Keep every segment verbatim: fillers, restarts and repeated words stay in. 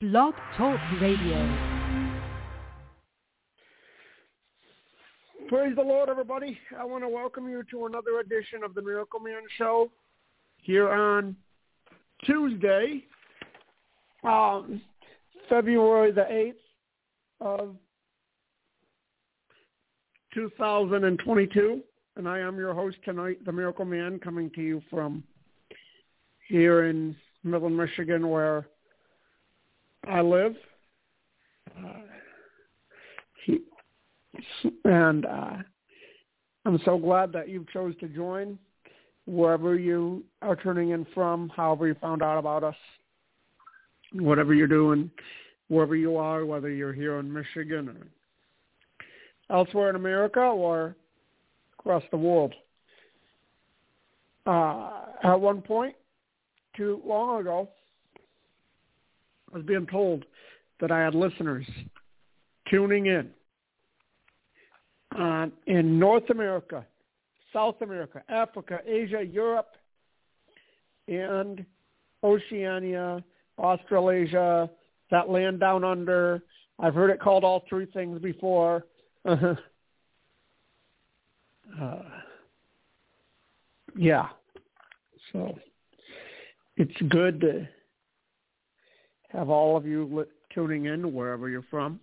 Blog Talk Radio. Praise the Lord, everybody. I want to welcome you to another edition of the Miracle Man Show here on Tuesday, um, February the eighth of two thousand twenty-two. And I am your host tonight, the Miracle Man, coming to you from here in Midland, Michigan, where I live. Uh, he, and uh, I'm so glad that you chose to join wherever you are tuning in from, however you found out about us, whatever you're doing, wherever you are, whether you're here in Michigan or elsewhere in America or across the world. Uh, at one point, too long ago, I was being told that I had listeners tuning in uh, in North America, South America, Africa, Asia, Europe, and Oceania, Australasia, that land down under. I've heard it called all three things before. uh, yeah. So it's good to have all of you li- tuning in wherever you're from.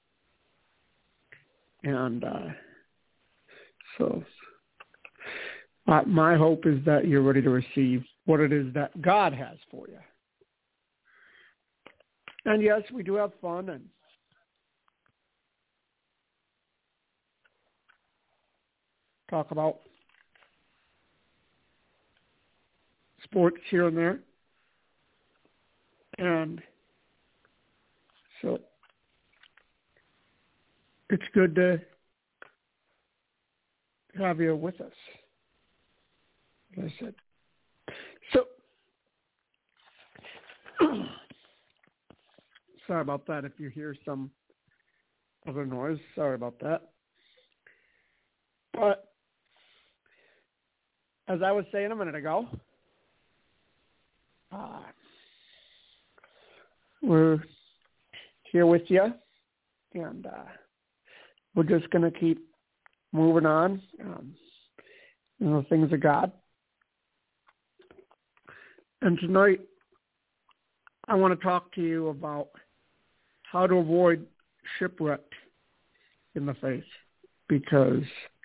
And uh, so uh, my hope is that you're ready to receive what it is that God has for you. And yes, we do have fun and talk about sports here and there. And so it's good to have you with us, as I said. So, sorry about that if you hear some other noise. Sorry about that. But as I was saying a minute ago, uh, we're here with you, and uh, we're just going to keep moving on, um, you know, things of God. And tonight, I want to talk to you about how to avoid shipwreck in the faith, because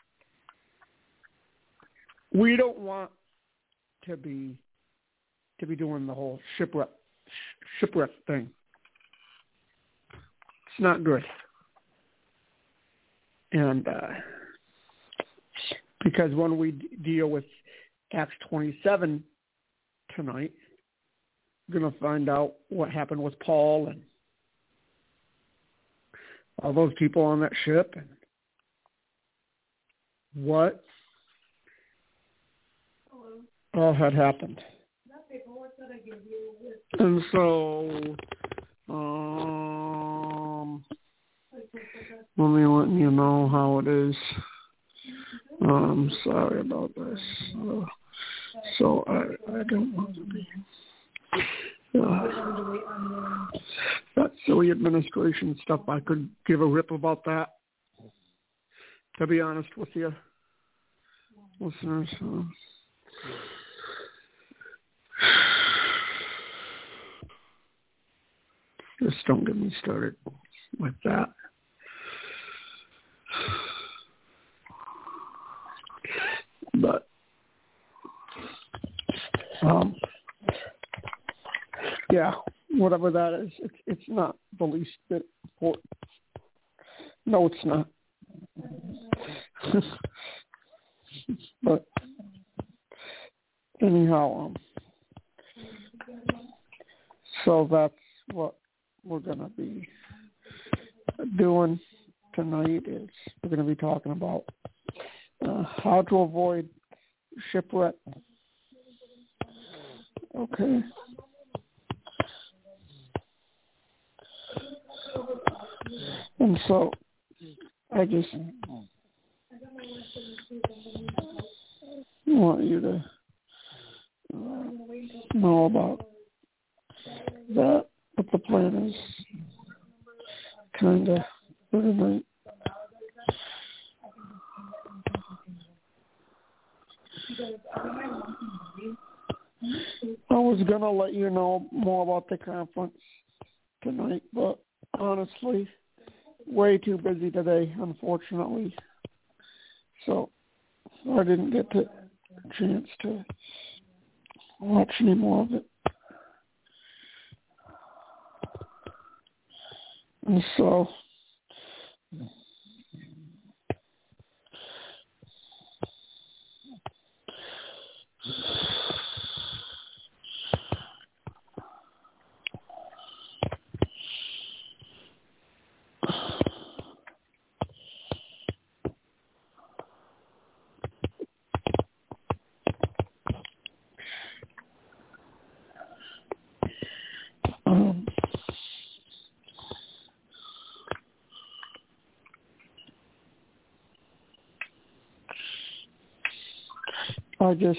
we don't want to be to be doing the whole shipwreck shipwreck thing. It's not good. And uh, because when we d- deal with Acts twenty-seven tonight, we're going to find out what happened with Paul and all those people on that ship and what Hello. all had happened. And so, um, let me let you know how it is. Um, sorry about this. Uh, so I, I don't want to be. Uh, that silly administration stuff, I could give a rip about that, to be honest with you, listeners. Uh, just don't get me started with that. But, um, yeah, whatever that is, it's, it's not the least bit important. No, it's not. But anyhow, um, so that's what we're going to be doing tonight. Is we're going to be talking about uh, how to avoid shipwreck. Okay. And so I just want you to uh, know about that. But the plan is kind of rudiment. I was going to let you know more about the conference tonight, but honestly, way too busy today, unfortunately. So I didn't get the chance to watch any more of it. And so um, I just,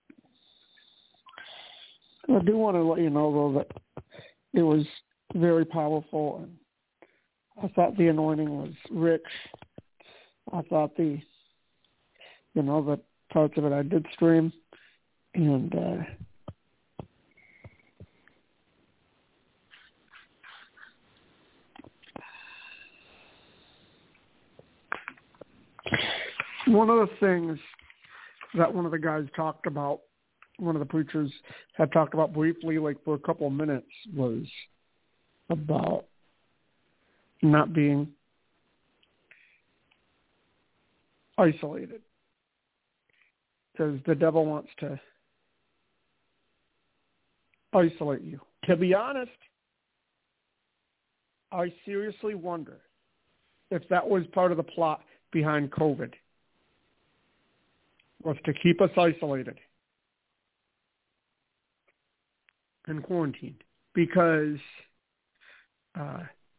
I do want to let you know, though, that it was very powerful, and I thought the anointing was rich. I thought the, you know, the parts of it I did stream, and uh, one of the things that one of the guys talked about, one of the preachers had talked about briefly, like for a couple of minutes, was about not being isolated. Because the devil wants to isolate you. To be honest, I seriously wonder if that was part of the plot behind COVID, was to keep us isolated and quarantined. Because uh,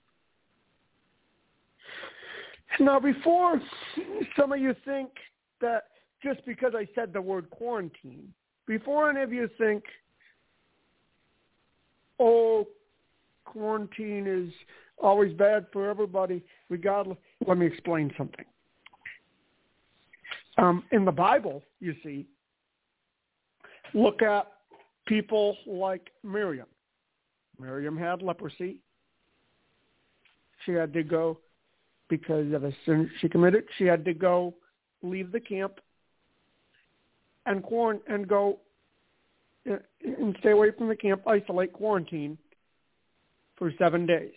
now before some of you think that just because I said the word quarantine, before any of you think, oh, quarantine is always bad for everybody, regardless, let me explain something. Um, in the Bible, you see, look at people like Miriam. Miriam had leprosy. She had to go, because of a sin she committed, she had to go leave the camp and quarant- and go and stay away from the camp, isolate, quarantine for seven days.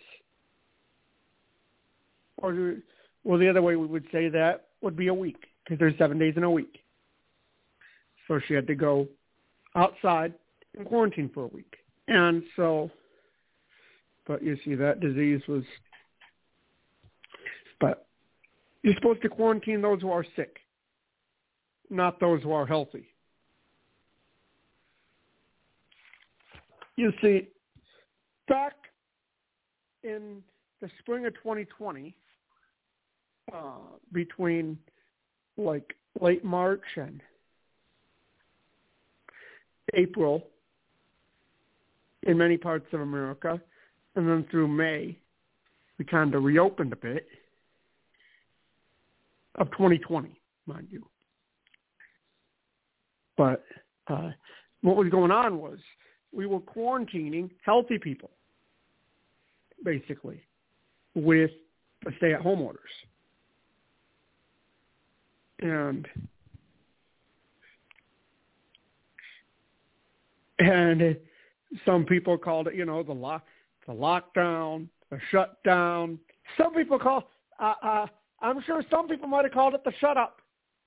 Or, well, the other way we would say that would be a week, because there's seven days in a week. So she had to go outside and quarantine for a week. And so, but you see, that disease was, but you're supposed to quarantine those who are sick, not those who are healthy. You see, back in the spring of twenty twenty, uh, between like late March and April in many parts of America, and then through May, we kind of reopened a bit, of twenty twenty, mind you. But uh, what was going on was we were quarantining healthy people, basically, with the stay-at-home orders. And and some people called it, you know, the lock, the lockdown, the shutdown. Some people call, uh, uh, I'm sure some people might have called it the shut up.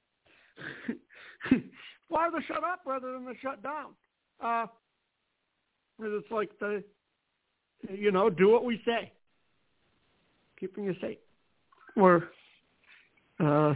Why the shut up rather than the shut down? Uh, it's like the, you know, do what we say, keeping you safe. Or uh,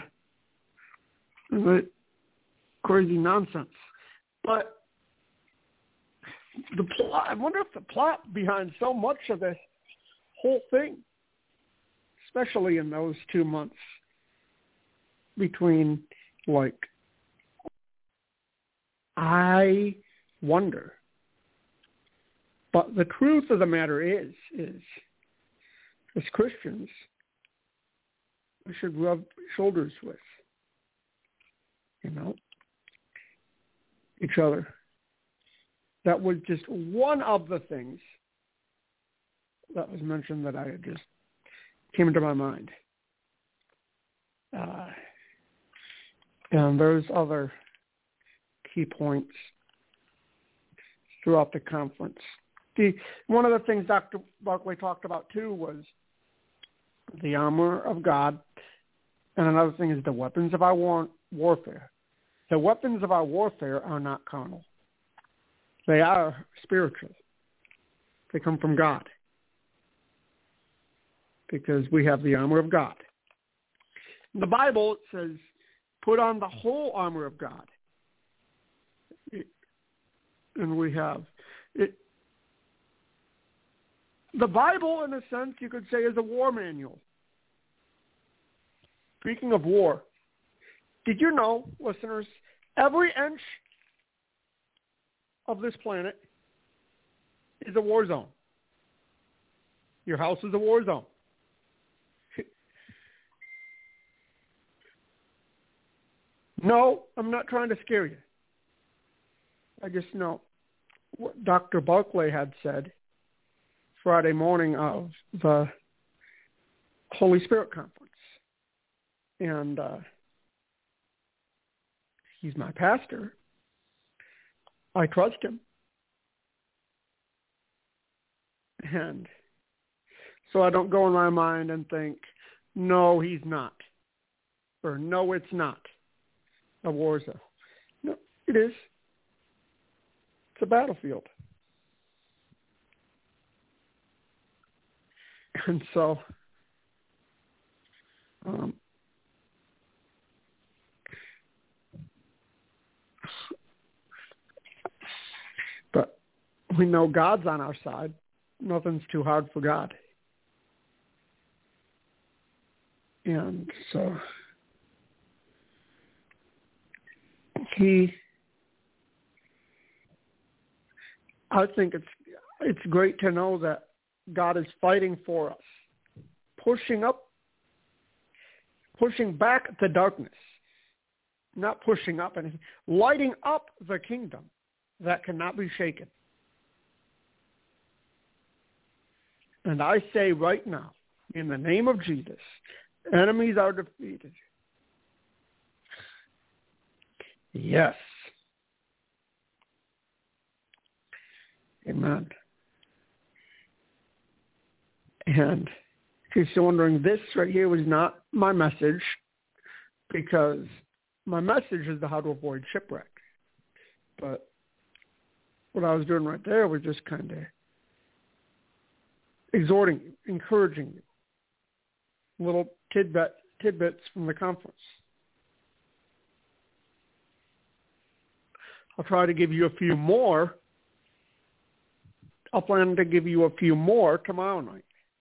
crazy nonsense. But the plot, I wonder if the plot behind so much of this whole thing, especially in those two months between, like, I wonder. But the truth of the matter is, is as Christians, we should rub shoulders with, you know, each other. That was just one of the things that was mentioned that I had just came into my mind. Uh, and there's other key points throughout the conference. The, one of the things Doctor Barclay talked about, too, was the armor of God. And another thing is the weapons of our war, warfare. The weapons of our warfare are not carnal. They are spiritual. They come from God. Because we have the armor of God. In the Bible, it says, put on the whole armor of God. It, and we have it. The Bible, in a sense, you could say, is a war manual. Speaking of war, did you know, listeners, every inch of this planet is a war zone. Your house is a war zone. No, I'm not trying to scare you. I just know what Doctor Barclay had said Friday morning of the Holy Spirit Conference. And uh, he's my pastor. I trust him. And so I don't go in my mind and think, no, he's not. Or no, it's not a war zone. No, it is. It's a battlefield. And so, um, but we know God's on our side. Nothing's too hard for God. And so he, I think it's it's great to know that God is fighting for us, pushing up, pushing back the darkness, not pushing up anything, lighting up the kingdom that cannot be shaken. And I say right now, in the name of Jesus, enemies are defeated. Yes. Amen. And if you're wondering, this right here was not my message, because my message is the how to avoid shipwreck. But what I was doing right there was just kind of exhorting you, encouraging you, little tidbit, tidbits from the conference. I'll try to give you a few more. I'll plan to give you a few more tomorrow night.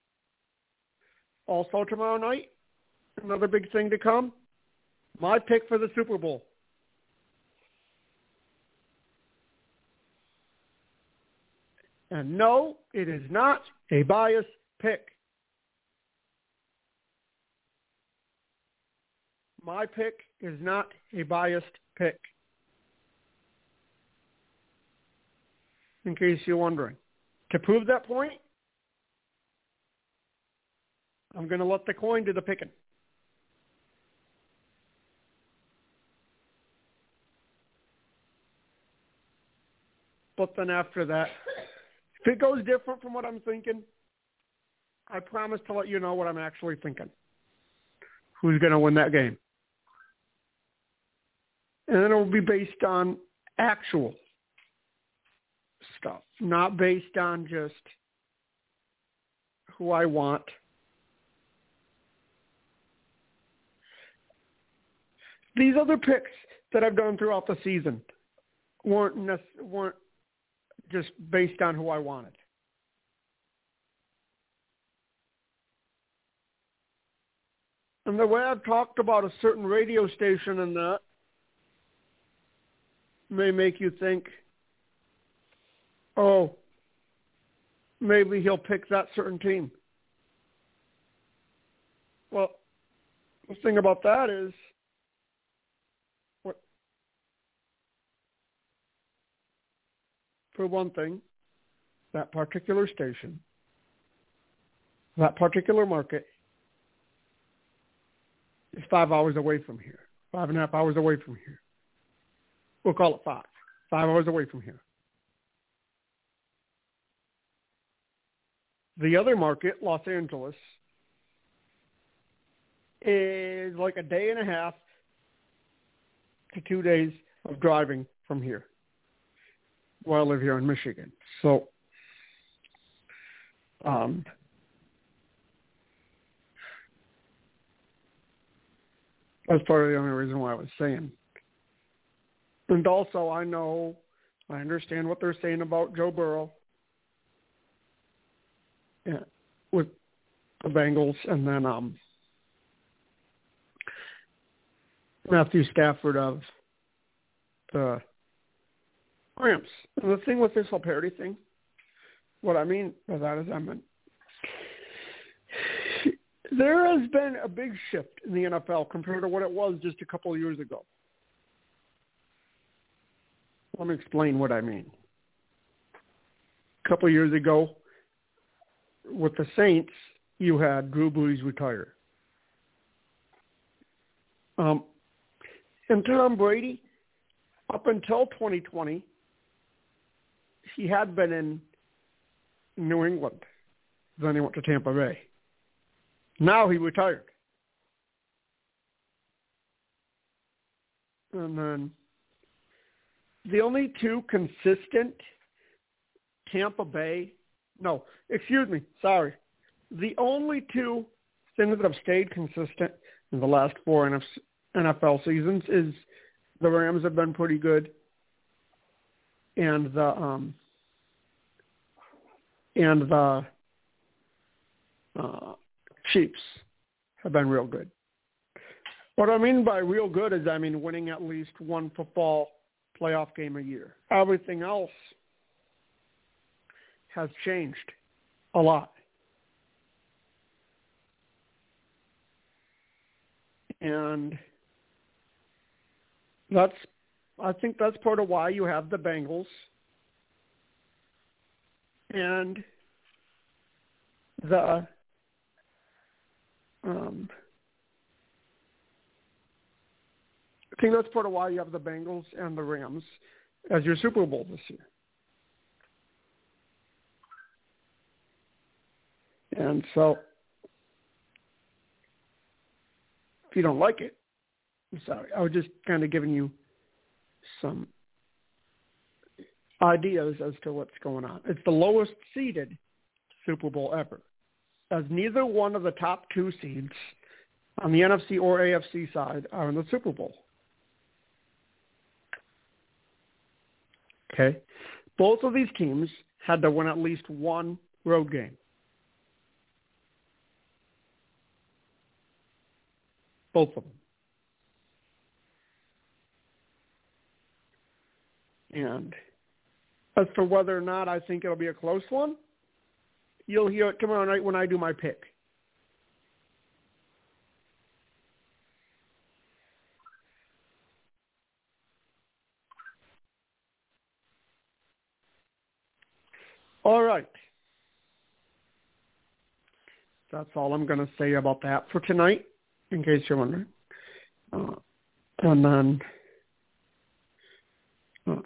Also tomorrow night, another big thing to come, my pick for the Super Bowl. And no, it is not a biased pick. My pick is not a biased pick. In case you're wondering. To prove that point, I'm going to let the coin do the picking. But then after that, if it goes different from what I'm thinking, I promise to let you know what I'm actually thinking. Who's going to win that game? And then it will be based on actual stuff, not based on just who I want. These other picks that I've done throughout the season weren't nec- weren't just based on who I wanted. And the way I've talked about a certain radio station and that may make you think, oh, maybe he'll pick that certain team. Well, the thing about that is, what, for one thing, that particular station, that particular market is five hours away from here, five and a half hours away from here. We'll call it five, five hours away from here. The other market, Los Angeles, is like a day and a half to two days of driving from here, while I live here in Michigan. So, um, that's part of the only reason why I was saying. And also, I know, I understand what they're saying about Joe Burrow, yeah, with the Bengals, and then um, Matthew Stafford of the Rams. And the thing with this whole parity thing, what I mean by that is I mean, there has been a big shift in the N F L compared to what it was just a couple of years ago. Let me explain what I mean. A couple of years ago, with the Saints, you had Drew Brees retire. Um, and Tom Brady, up until twenty twenty, he had been in New England. Then he went to Tampa Bay. Now he retired. And then the only two consistent Tampa Bay, no, excuse me, sorry. The only two things that have stayed consistent in the last four N F L seasons is the Rams have been pretty good, and the um, and the uh, Chiefs have been real good. What I mean by real good is I mean winning at least one football playoff game a year. Everything else has changed a lot. And that's, I think that's part of why you have the Bengals and the um, I think that's part of why you have the Bengals and the Rams as your Super Bowl this year. And so, if you don't like it, I'm sorry. I was just kind of giving you some ideas as to what's going on. It's the lowest seeded Super Bowl ever, as neither one of the top two seeds on the N F C or A F C side are in the Super Bowl. Okay? Both of these teams had to win at least one road game. Both of them. And as for whether or not I think it'll be a close one, you'll hear it tomorrow night when I do my pick. All right. That's all I'm going to say about that for tonight, in case you're wondering. Uh, and then, uh,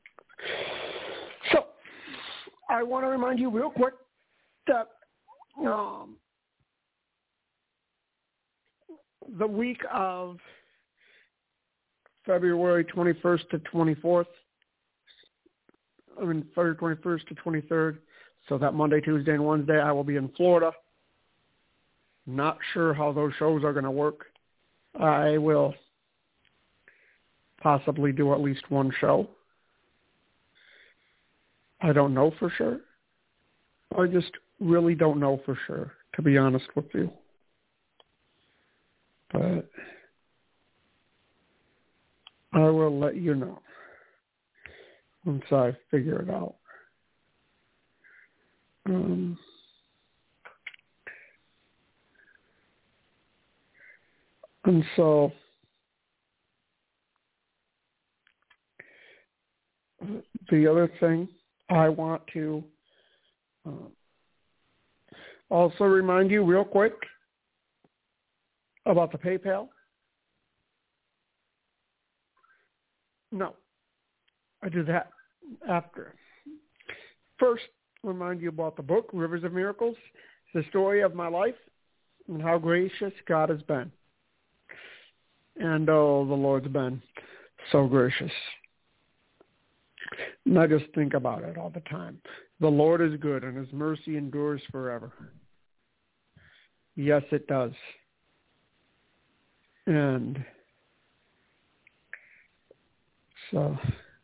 so I want to remind you real quick that um, the week of February twenty-first to twenty-fourth, I mean February twenty-first to twenty-third, so that Monday, Tuesday, and Wednesday, I will be in Florida. Not sure how those shows are going to work. I will possibly do at least one show. I don't know for sure. I just really don't know for sure, to be honest with you. But I will let you know once I figure it out. Um, and so the other thing I want to uh, also remind you real quick about the PayPal. No, I do that after. First, remind you about the book, Rivers of Miracles, the story of my life and how gracious God has been. And, oh, the Lord's been so gracious. And I just think about it all the time. The Lord is good, and his mercy endures forever. Yes, it does. And so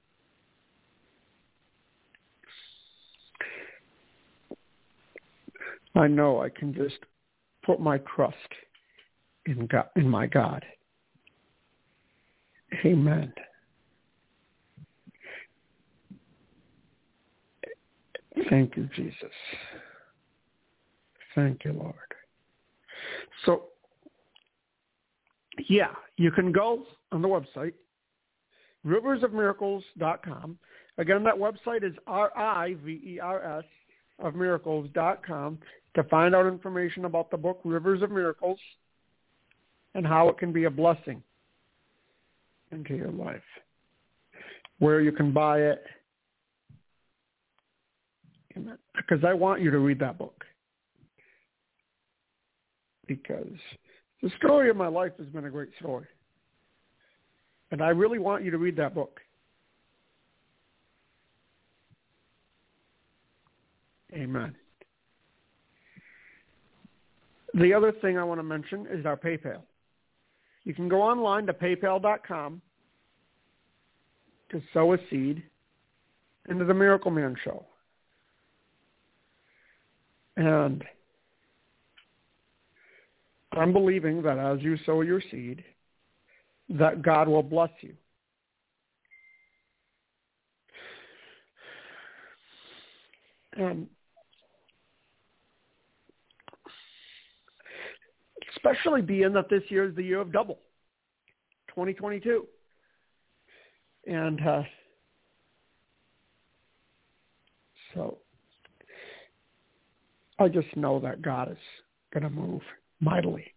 I know I can just put my trust in God, in my God. Amen. Thank you, Jesus. Thank you, Lord. So, yeah, you can go on the website, rivers of miracles dot com. Again, that website is R I V E R S of miracles dot com to find out information about the book, Rivers of Miracles, and how it can be a blessing into your life, where you can buy it. Because I want you to read that book. Because the story of my life has been a great story. And I really want you to read that book. Amen. The other thing I want to mention is our PayPal. You can go online to paypal dot com to sow a seed into the Miracle Man Show. And I'm believing that as you sow your seed, that God will bless you. And especially being that this year is the year of double, twenty twenty-two. And uh, so I just know that God is going to move mightily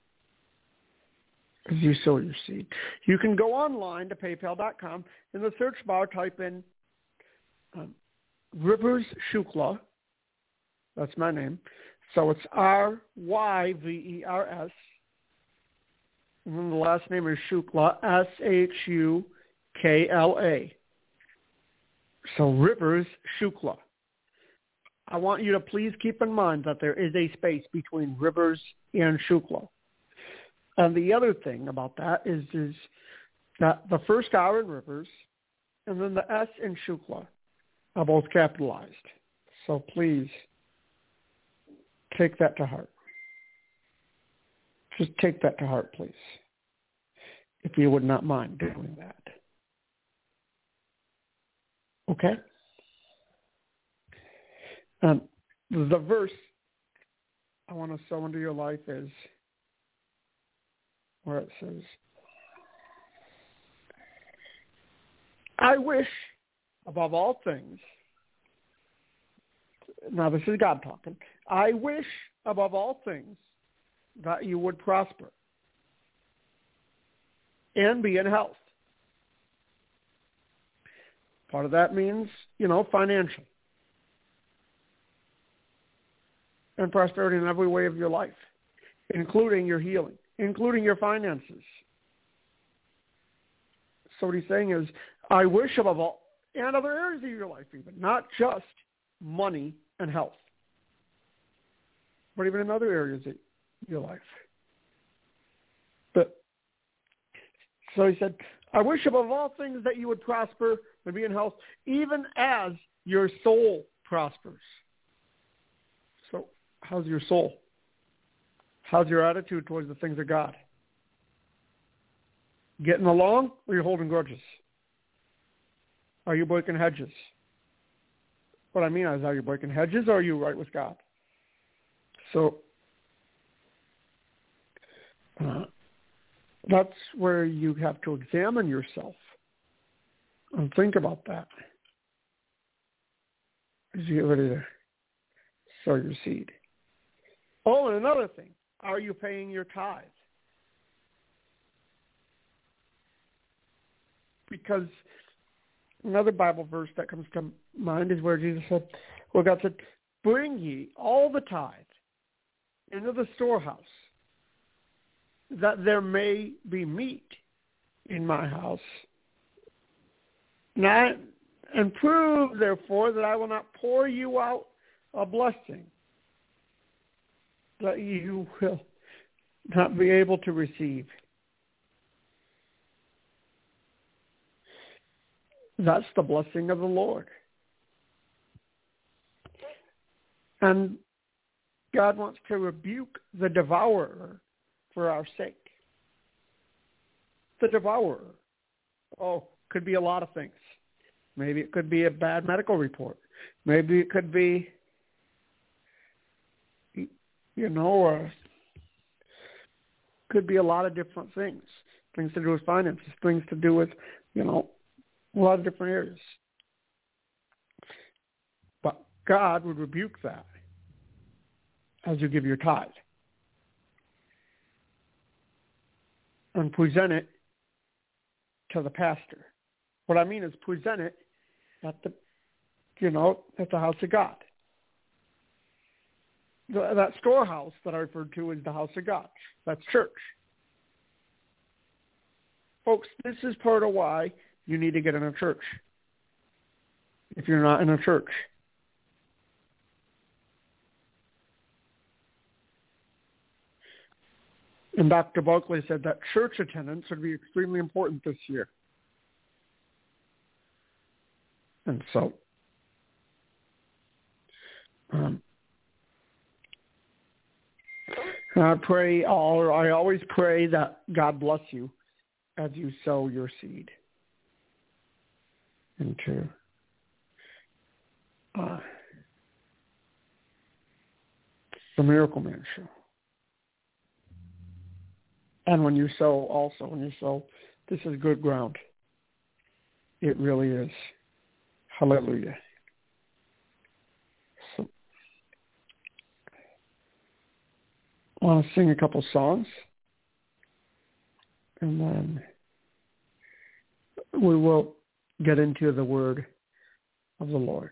as you sow your seed. You can go online to paypal dot com. In the search bar, type in um, Rivers Shukla. That's my name. So it's R Y V E R S. And then the last name is Shukla, S H U K L A. So Rivers Shukla. I want you to please keep in mind that there is a space between Rivers and Shukla. And the other thing about that is, is that the first R in Rivers and then the S in Shukla are both capitalized. So please take that to heart. Just take that to heart, please, if you would not mind doing that. Okay? Um, the verse I want to sow into your life is where it says, I wish above all things, now this is God talking, I wish above all things that you would prosper and be in health. Part of that means, you know, financial. And prosperity in every way of your life, including your healing, including your finances. So what he's saying is, I wish above all, and other areas of your life even, not just money and health, but even in other areas of your life. But so he said, I wish above all things that you would prosper and be in health, even as your soul prospers. So how's your soul? How's your attitude towards the things of God? Getting along, or are you holding grudges? Are you breaking hedges? What I mean is, are you breaking hedges or are you right with God? So uh, that's where you have to examine yourself and think about that as you get ready to sow your seed. Oh, and another thing, are you paying your tithe? Because another Bible verse that comes to mind is where Jesus said, well, God said, bring ye all the tithe into the storehouse, that there may be meat in my house. Not, and prove, therefore, that I will not pour you out a blessing that you will not be able to receive. That's the blessing of the Lord. And God wants to rebuke the devourer for our sake. The devourer. Oh, could be a lot of things. Maybe it could be a bad medical report. Maybe it could be, you know, uh, could be a lot of different things. Things to do with finances, things to do with, you know, a lot of different areas. But God would rebuke that as you give your tithe and present it to the pastor. What I mean is present it at the, you know, at the house of God. The, that storehouse that I referred to is the house of God. That's church. Folks, this is part of why you need to get in a church if you're not in a church. And Doctor Buckley said that church attendance would be extremely important this year. And so, um, I pray, all, I always pray that God bless you as you sow your seed into uh, the Miracle Man Show. And when you sow, also, when you sow, this is good ground. It really is. Hallelujah. So, I want to sing a couple songs, and then we will get into the word of the Lord.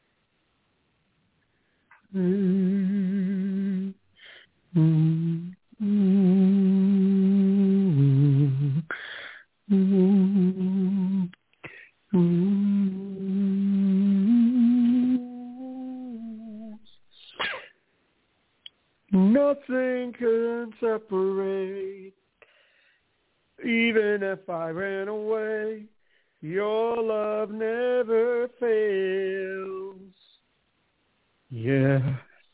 Mm-hmm. Mm-hmm. Mm-hmm. Nothing can separate, even if I ran away. Your love never fails. Yeah.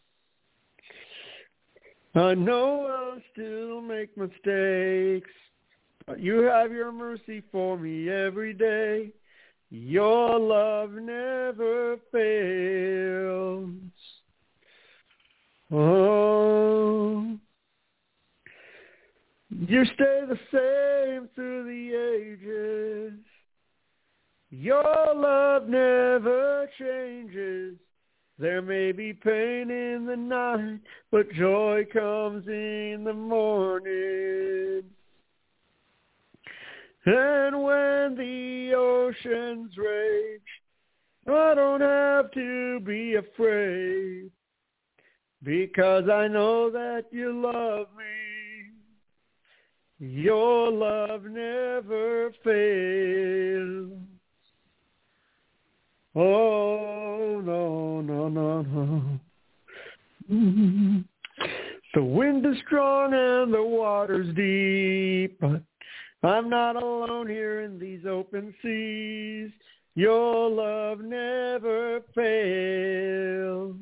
I know I'll still make mistakes, but you have your mercy for me every day. Your love never fails. Oh, you stay the same through the ages. Your love never changes. There may be pain in the night, but joy comes in the morning. And when the oceans rage, I don't have to be afraid, because I know that you love me. Your love never fails. Oh, no, no, no, no. Mm-hmm. The wind is strong and the water's deep, but I'm not alone here in these open seas. Your love never fails.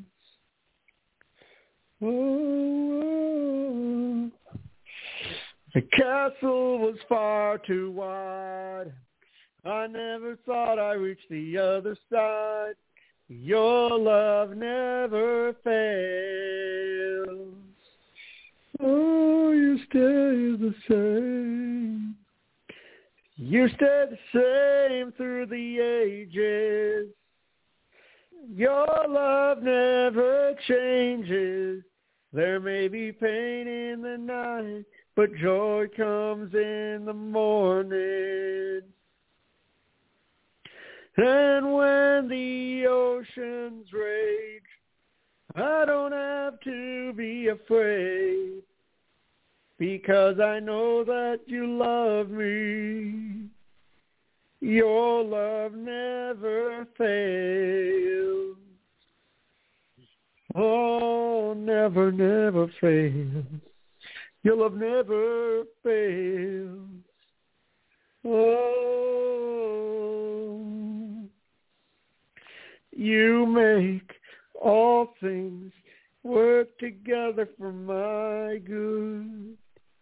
Oh, the castle was far too wide. I never thought I'd reach the other side. Your love never fails. Oh, you stay the same. You stay the same through the ages. Your love never changes. There may be pain in the night, but joy comes in the morning. And when the oceans rage, I don't have to be afraid, because I know that you love me. Your love never fails. Oh, never, never fails. Your love never fails. Oh, you make all things work together for my good.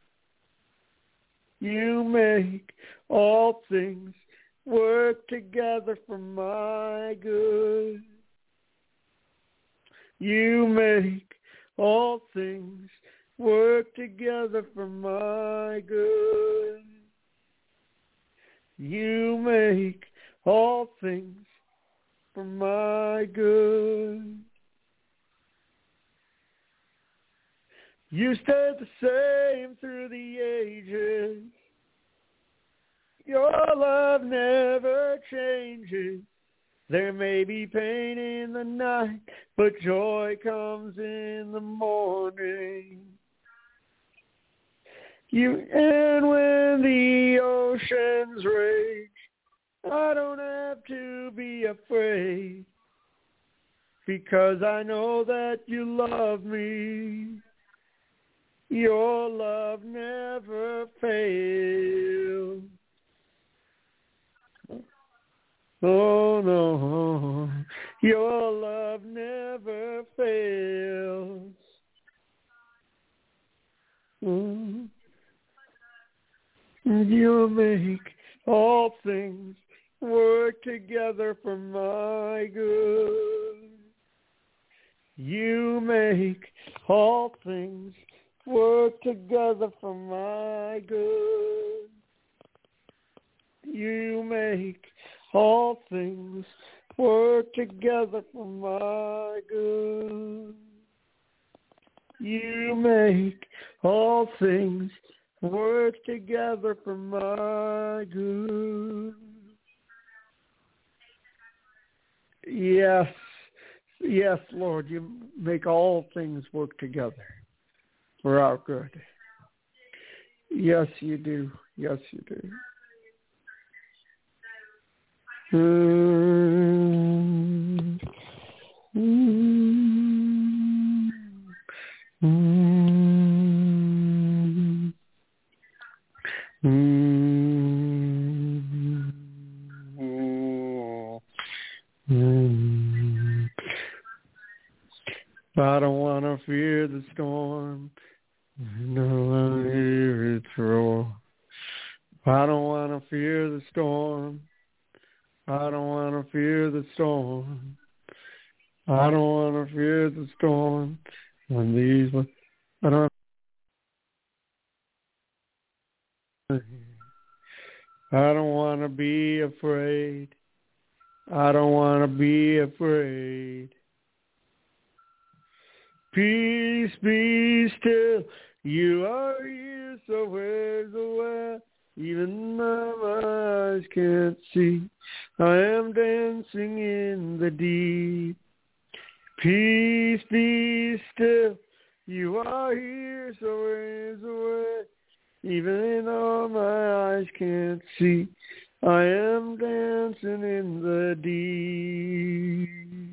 You make all things work together for my good. You make all things work together for my good. You make all things for my good. You stay the same through the ages. Your love never changes. There may be pain in the night, but joy comes in the morning. You and when the oceans rage, I don't have to be afraid, because I know that you love me. Your love never fails. Oh, no, your love never fails. Mm. You make all things work together for my good. You make all things work together for my good. You make all things work together for my good. You make all things work together for my good. Yes, yes, Lord, you make all things work together for our good. Yes, you do. Yes, you do. Mm, mm, mm, mm, mm. I don't want to fear the storm. I know I hear it roar. I don't want to fear the storm. I don't want to fear the storm. I don't want to fear the storm. When these, I don't. I don't want to be afraid. I don't want to be afraid. Peace, be still. You are here, so where's the way? Even though my eyes can't see, I am dancing in the deep. Peace, be still. You are here, so where's the way? Even though my eyes can't see, I am dancing in the deep.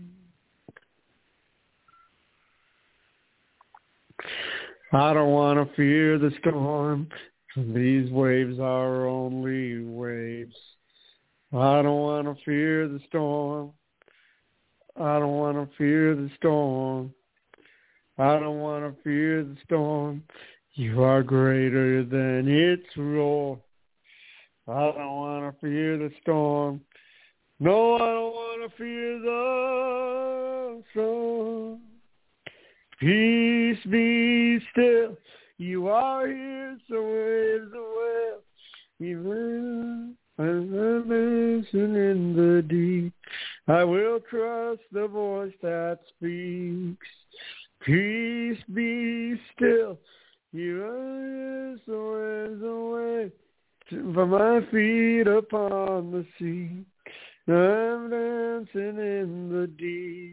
I don't want to fear the storm. These waves are only waves. I don't want to fear the storm. I don't want to fear the storm. I don't want to fear the storm. You are greater than its roar. I don't want to fear the storm. No, I don't want to fear the storm. Peace be still. You are here, so is the well. Even as a listen in the deep, I will trust the voice that speaks. Peace be still. You are here, so is the way. For my feet upon the sea, I'm dancing in the deep.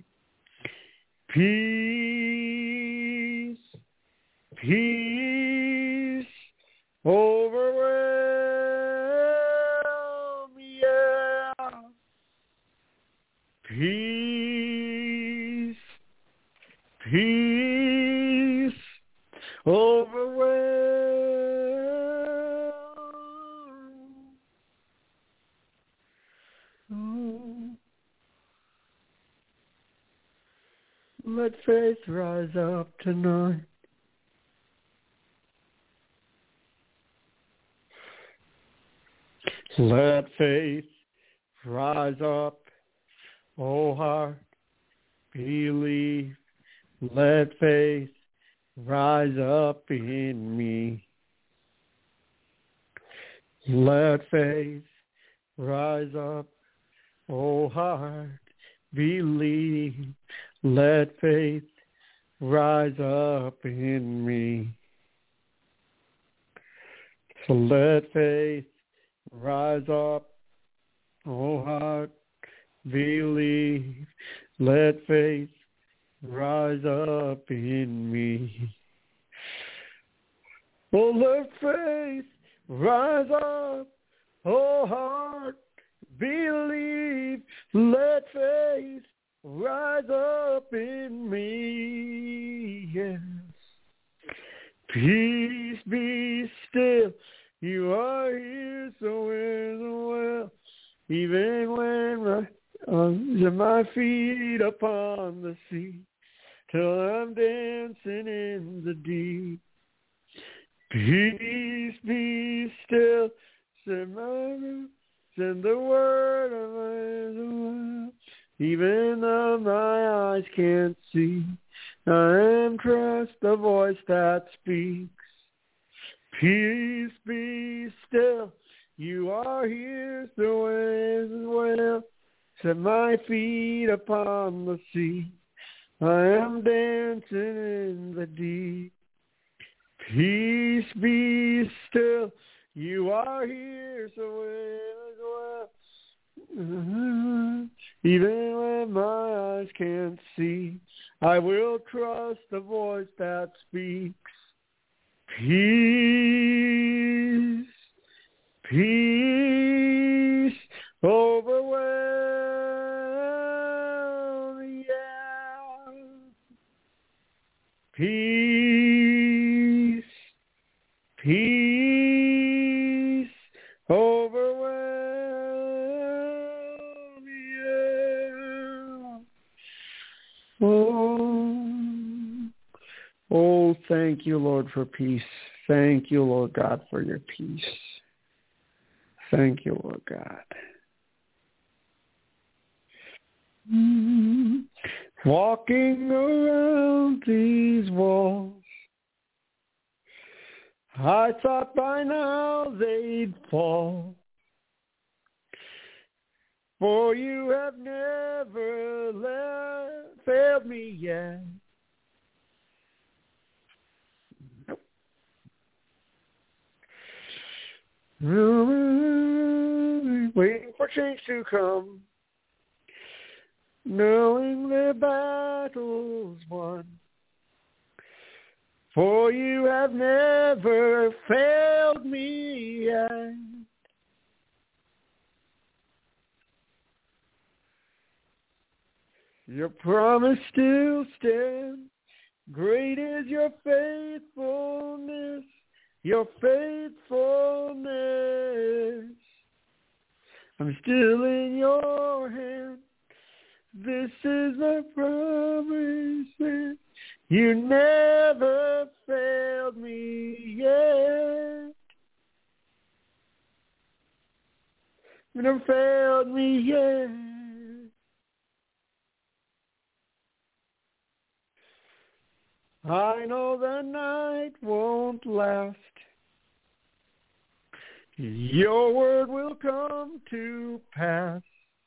Peace, peace, overwhelm, yeah. Peace, peace, overwhelm. Oh. Let faith rise up tonight. Let faith rise up, oh heart, believe. Let faith rise up in me. Let faith rise up, oh heart, believe. Let faith rise up in me. So let faith rise up, oh heart, believe. Let faith rise up in me. Oh, let faith rise up, oh heart, believe. Let faith rise up in me, yes. Peace be still. You are here, so is the well. Even when my, uh, my feet upon the sea, till I'm dancing in the deep. Peace be still. Send my, send the word of my, even though my eyes can't see, I am trust the voice that speaks. Peace be still. You are here, so as well. Set my feet upon the sea. I am dancing in the deep. Peace be still. You are here, so as well. Even when my eyes can't see, I will trust the voice that speaks. Peace, peace, overwhelm, yeah. Peace, peace, overwhelm, yeah. Oh, oh, thank you, Lord, for peace. Thank you, Lord God, for your peace. Thank you, Lord God. Mm-hmm. Walking around these walls, I thought by now they'd fall. For you have never left, failed me yet. Nope. Waiting for change to come, knowing the battle's won. For you have never failed me yet. Your promise still stands. Great is your faithfulness, your faithfulness. I'm still in your hand. This is my promise. You never failed me yet. You never failed me yet. I know the night won't last. Your word will come to pass.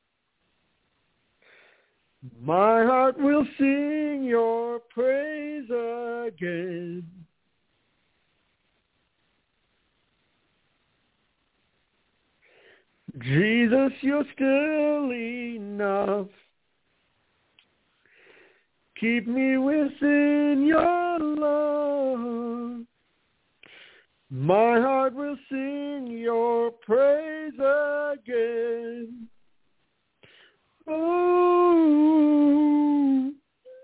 My heart will sing your praise again. Jesus, you're still enough. Keep me within your love. My heart will sing your praise again. Oh,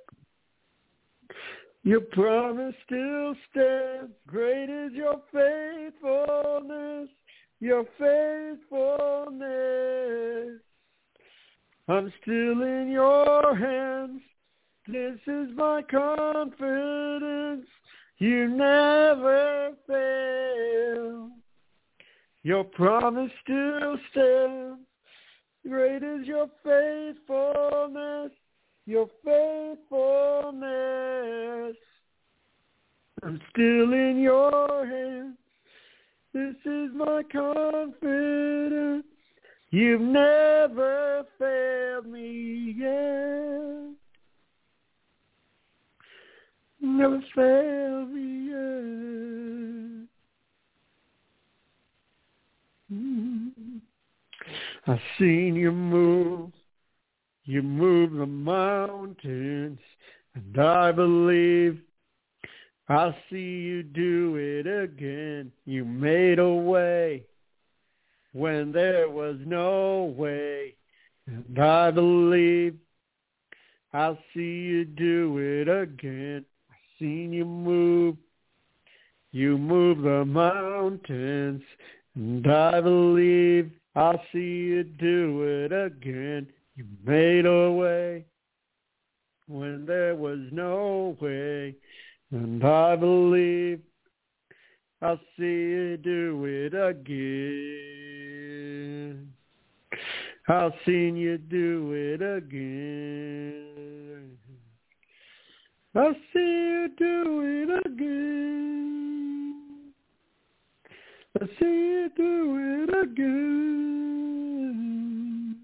your promise still stands. Great is your faithfulness, your faithfulness. I'm still in your hands. This is my confidence. You never fail. Your promise still stands. Great is your faithfulness, your faithfulness. I'm still in your hands. This is my confidence. You've never failed me yet. Never failed me yet. Mm-hmm. I've seen you move. You move the mountains, and I believe I'll see you do it again. You made a way when there was no way, and I believe I'll see you do it again. I've seen you move. You move the mountains, and I believe I'll see you do it again. You made a way when there was no way, and I believe I'll see you do it again. I've seen you do it again. I'll see you do it again. I'll see you do it again.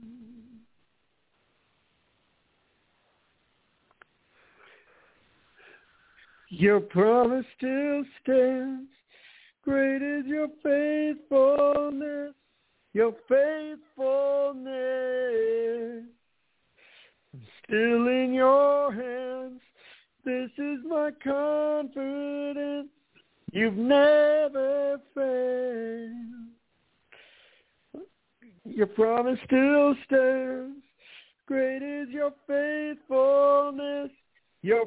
Your promise still stands. Great is your faithfulness, your faithfulness. I'm still in your hands. This is my confidence. You've never failed. Your promise still stands. Great is your faithfulness, your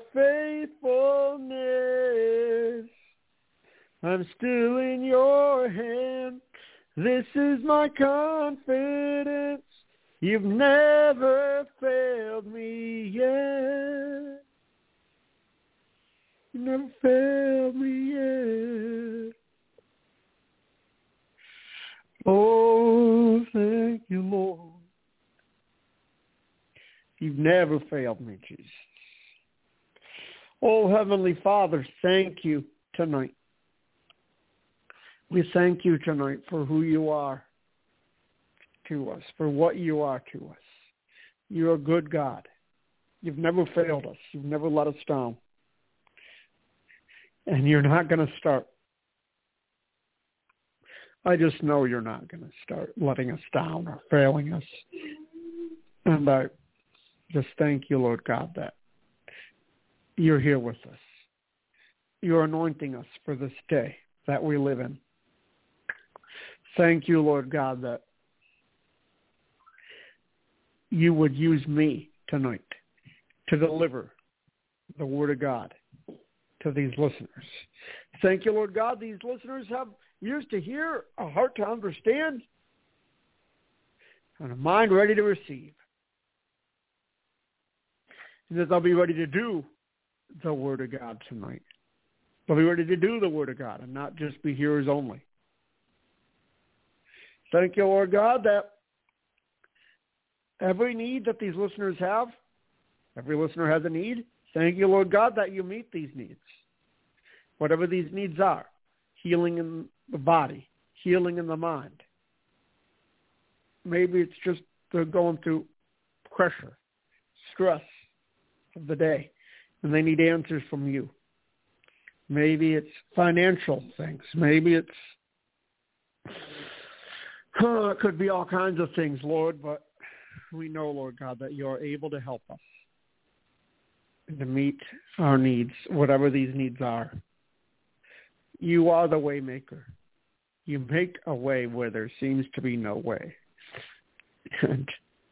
faithfulness. I'm still in your hand. This is my confidence. You've never failed me yet. You never failed me yet. Oh, thank you, Lord. You've never failed me, Jesus. Oh, Heavenly Father, thank you tonight. We thank you tonight for who you are to us, for what you are to us. You're a good God. You've never failed us. You've never let us down. And you're not going to start. I just know you're not going to start letting us down or failing us. And I just thank you, Lord God, that you're here with us. You're anointing us for this day that we live in. Thank you, Lord God, that you would use me tonight to deliver the Word of God to these listeners. Thank you, Lord God, these listeners have ears to hear, a heart to understand, and a mind ready to receive. And that they'll be ready to do the Word of God tonight. They'll be ready to do the Word of God and not just be hearers only. Thank you, Lord God, that every need that these listeners have, every listener has a need. Thank you, Lord God, that you meet these needs. Whatever these needs are, healing in the body, healing in the mind. Maybe it's just they're going through pressure, stress of the day, and they need answers from you. Maybe it's financial things. Maybe it's, oh, it could be all kinds of things, Lord, but we know, Lord God, that you are able to help us and to meet our needs, whatever these needs are. You are the way maker. You make a way where there seems to be no way. And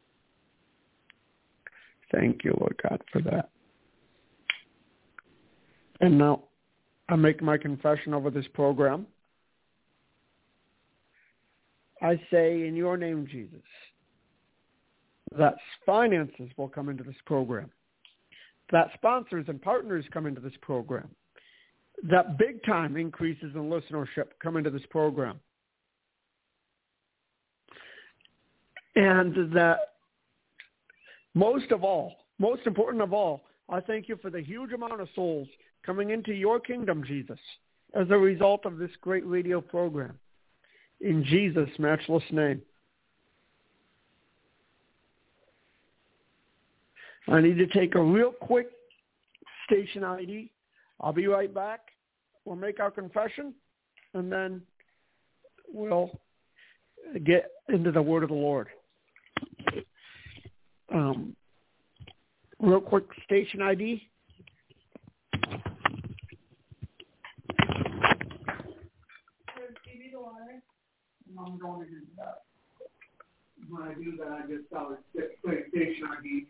thank you, Lord God, for that. And now I make my confession over this program. I say in your name, Jesus, that finances will come into this program, that sponsors and partners come into this program, that big-time increases in listenership come into this program, and that most of all, most important of all, I thank you for the huge amount of souls coming into your kingdom, Jesus, as a result of this great radio program. In Jesus' matchless name. I need to take a real quick station I D. I'll be right back. We'll make our confession, and then we'll get into the word of the Lord. Um, real quick station I D. I'm going to do that. When I do that, I just tell it station I D.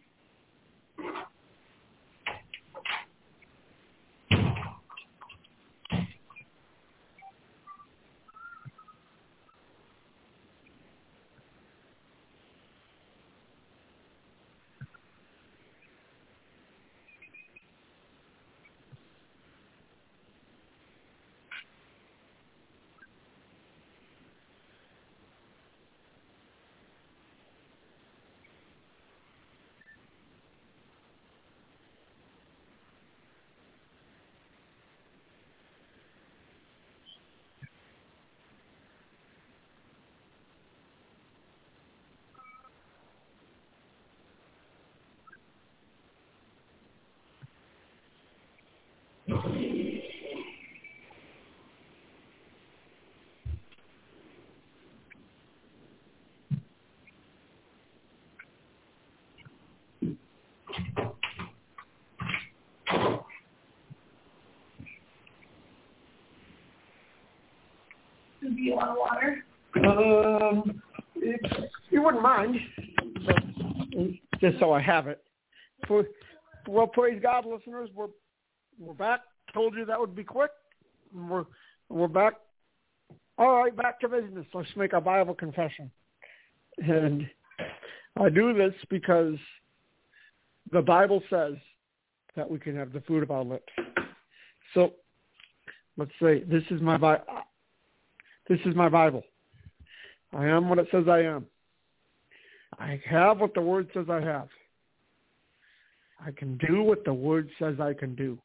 Do you want water? Um, if you wouldn't mind, but just so I have it. For, well, praise God, listeners. We're we're back. Told you that would be quick. And we're we're back. All right, back to business. Let's make our Bible confession. And I do this because the Bible says that we can have the fruit of our lips. So let's say this is my Bible. This is my Bible. I am what it says I am. I have what the Word says I have. I can do what the Word says I can do.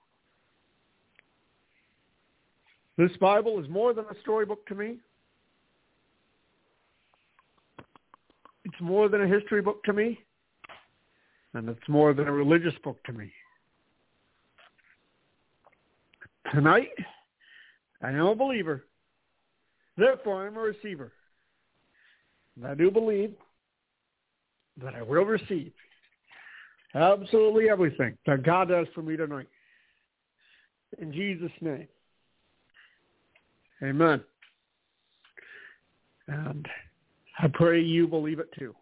This Bible is more than a storybook to me. It's more than a history book to me. And it's more than a religious book to me. Tonight, I am a believer. Therefore, I'm a receiver. And I do believe that I will receive absolutely everything that God has for me tonight. In Jesus' name. Amen. And I pray you believe it too.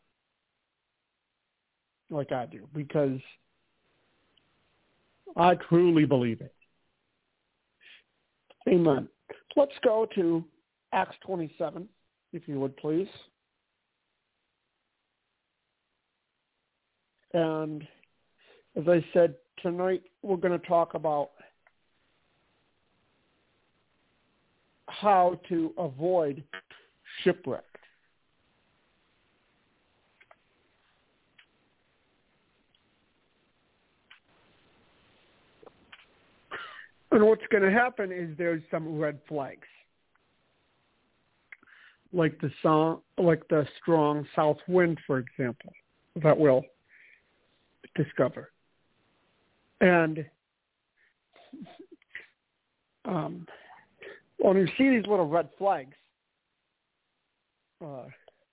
Like I do. Because I truly believe it. Amen. Let's go to Acts twenty-seven, if you would, please. And as I said, tonight we're going to talk about how to avoid shipwreck. And what's going to happen is there's some red flags, like the song, like the strong south wind, for example, that we'll discover. And um, when you see these little red flags, uh,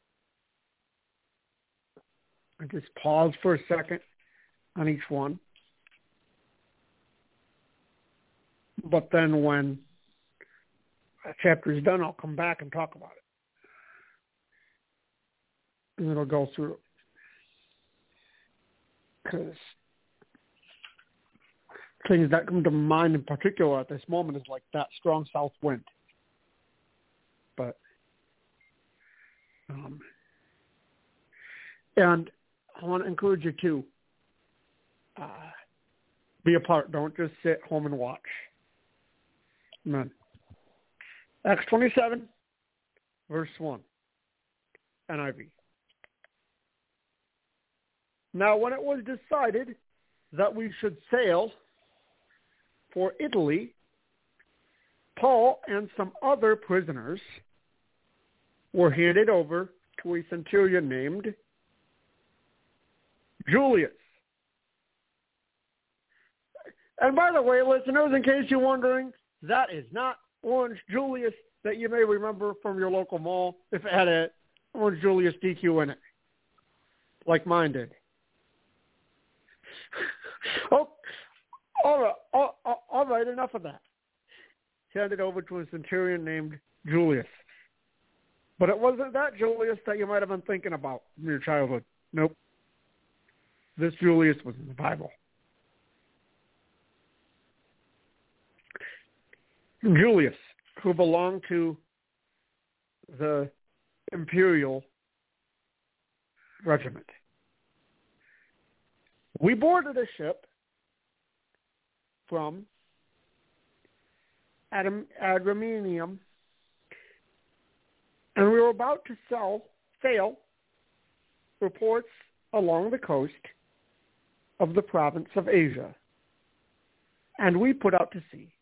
I just pause for a second on each one. But then when a chapter is done, I'll come back and talk about it. And it'll go through. Because things that come to mind in particular at this moment is like that strong south wind. But, um, and I want to encourage you to uh, be a part. Don't just sit home and watch. Amen. Acts twenty-seven, verse one, N I V. Now, when it was decided that we should sail for Italy, Paul and some other prisoners were handed over to a centurion named Julius. And by the way, listeners, in case you're wondering, that is not Orange Julius that you may remember from your local mall if it had a Orange Julius D Q in it, like mine did. Oh, all right, all, all right, enough of that. Handed over to a centurion named Julius. But it wasn't that Julius that you might have been thinking about in your childhood. Nope. This Julius was in the Bible. Julius, who belonged to the imperial regiment. We boarded a ship from Adam, Adramenium, and we were about to sell, sail reports along the coast of the province of Asia, and we put out to sea.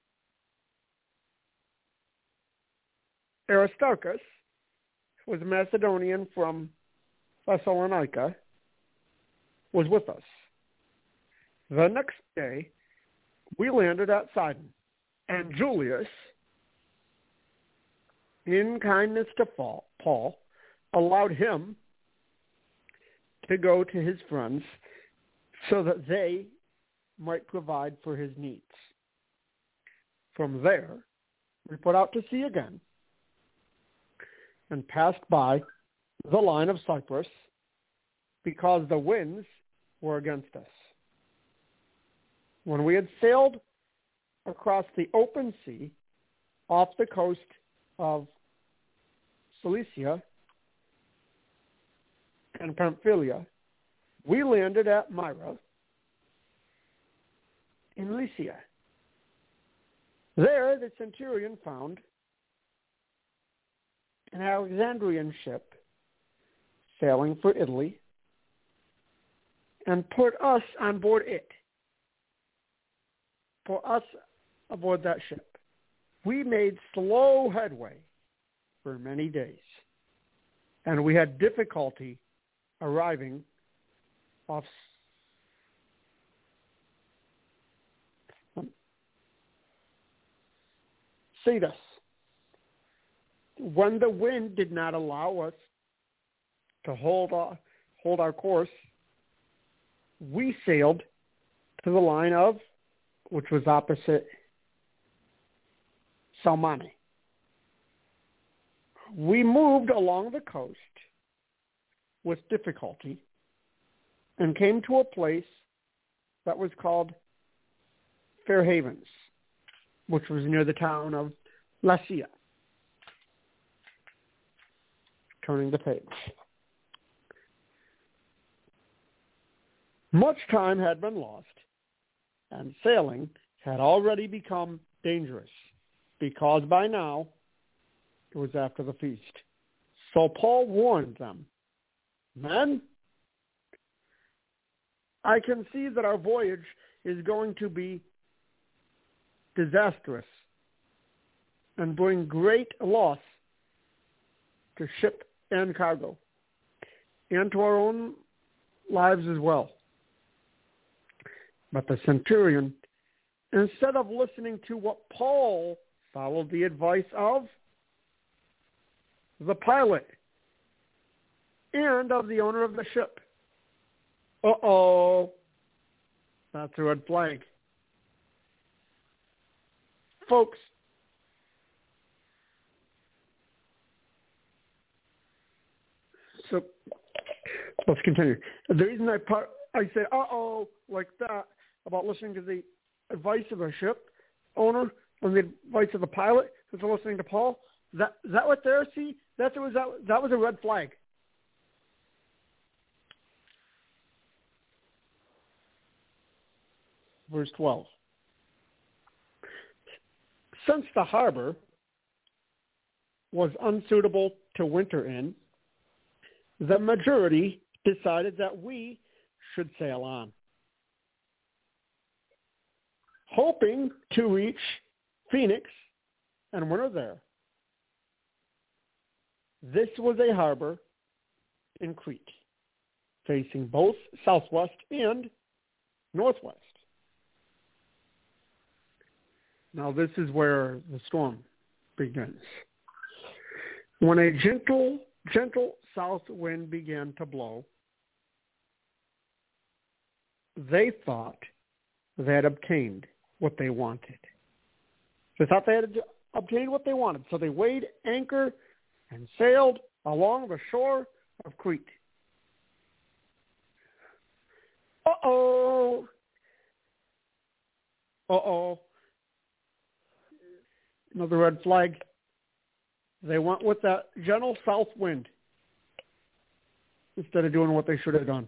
Aristarchus was a Macedonian from Thessalonica, was with us. The next day, we landed at Sidon, and Julius, in kindness to Paul, allowed him to go to his friends so that they might provide for his needs. From there, we put out to sea again and passed by the line of Cyprus because the winds were against us. When we had sailed across the open sea off the coast of Cilicia and Pamphylia, we landed at Myra in Lycia. There the centurion found an Alexandrian ship sailing for Italy and put us on board it. For us aboard that ship. We made slow headway for many days, and we had difficulty arriving off Cetus. When the wind did not allow us to hold our, hold our course, we sailed to the line of, which was opposite Salmone. We moved along the coast with difficulty and came to a place that was called Fair Havens, which was near the town of Lasea. Turning the page. Much time had been lost, and sailing had already become dangerous, because by now it was after the feast. So Paul warned them, "Men, I can see that our voyage is going to be disastrous and bring great loss to ship and cargo, and to our own lives as well. But the centurion, instead of listening to what Paul, followed the advice of the pilot and of the owner of the ship. Uh-oh, that's a red flag. Folks, so let's continue. The reason I part, I say uh-oh like that about listening to the advice of the ship owner and the advice of the pilot who's listening to Paul, that is that what there? See, that was that, that was a red flag. Verse twelve. Since the harbor was unsuitable to winter in, the majority decided that we should sail on, hoping to reach Phoenix and winter there. This was a harbor in Crete, facing both southwest and northwest. Now this is where the storm begins. When a gentle, gentle south wind began to blow, they thought they had obtained what they wanted. They thought they had obtained what they wanted, so they weighed anchor and sailed along the shore of Crete. Uh-oh. Uh-oh. Another red flag. They went with that gentle south wind instead of doing what they should have done.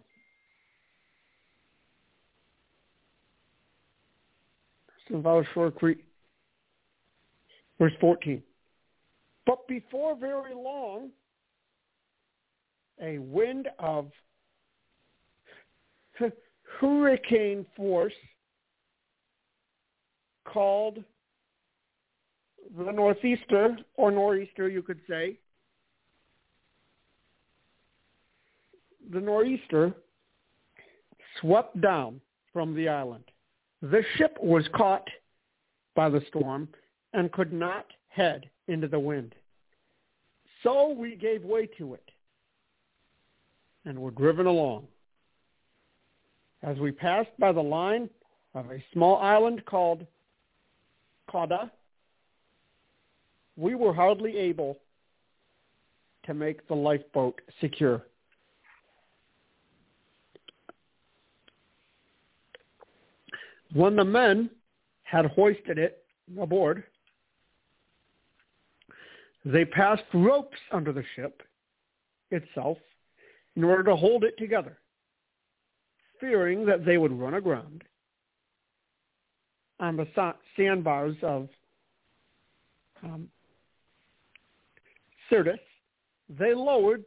So that was shore of Crete. Verse fourteen. But before very long, a wind of hurricane force called the northeaster, or nor'easter you could say, the nor'easter swept down from the island. The ship was caught by the storm and could not head into the wind. So we gave way to it and were driven along. As we passed by the line of a small island called Cauda, we were hardly able to make the lifeboat secure. When the men had hoisted it aboard, they passed ropes under the ship itself in order to hold it together, fearing that they would run aground on the sandbars of um, Syrtis. They lowered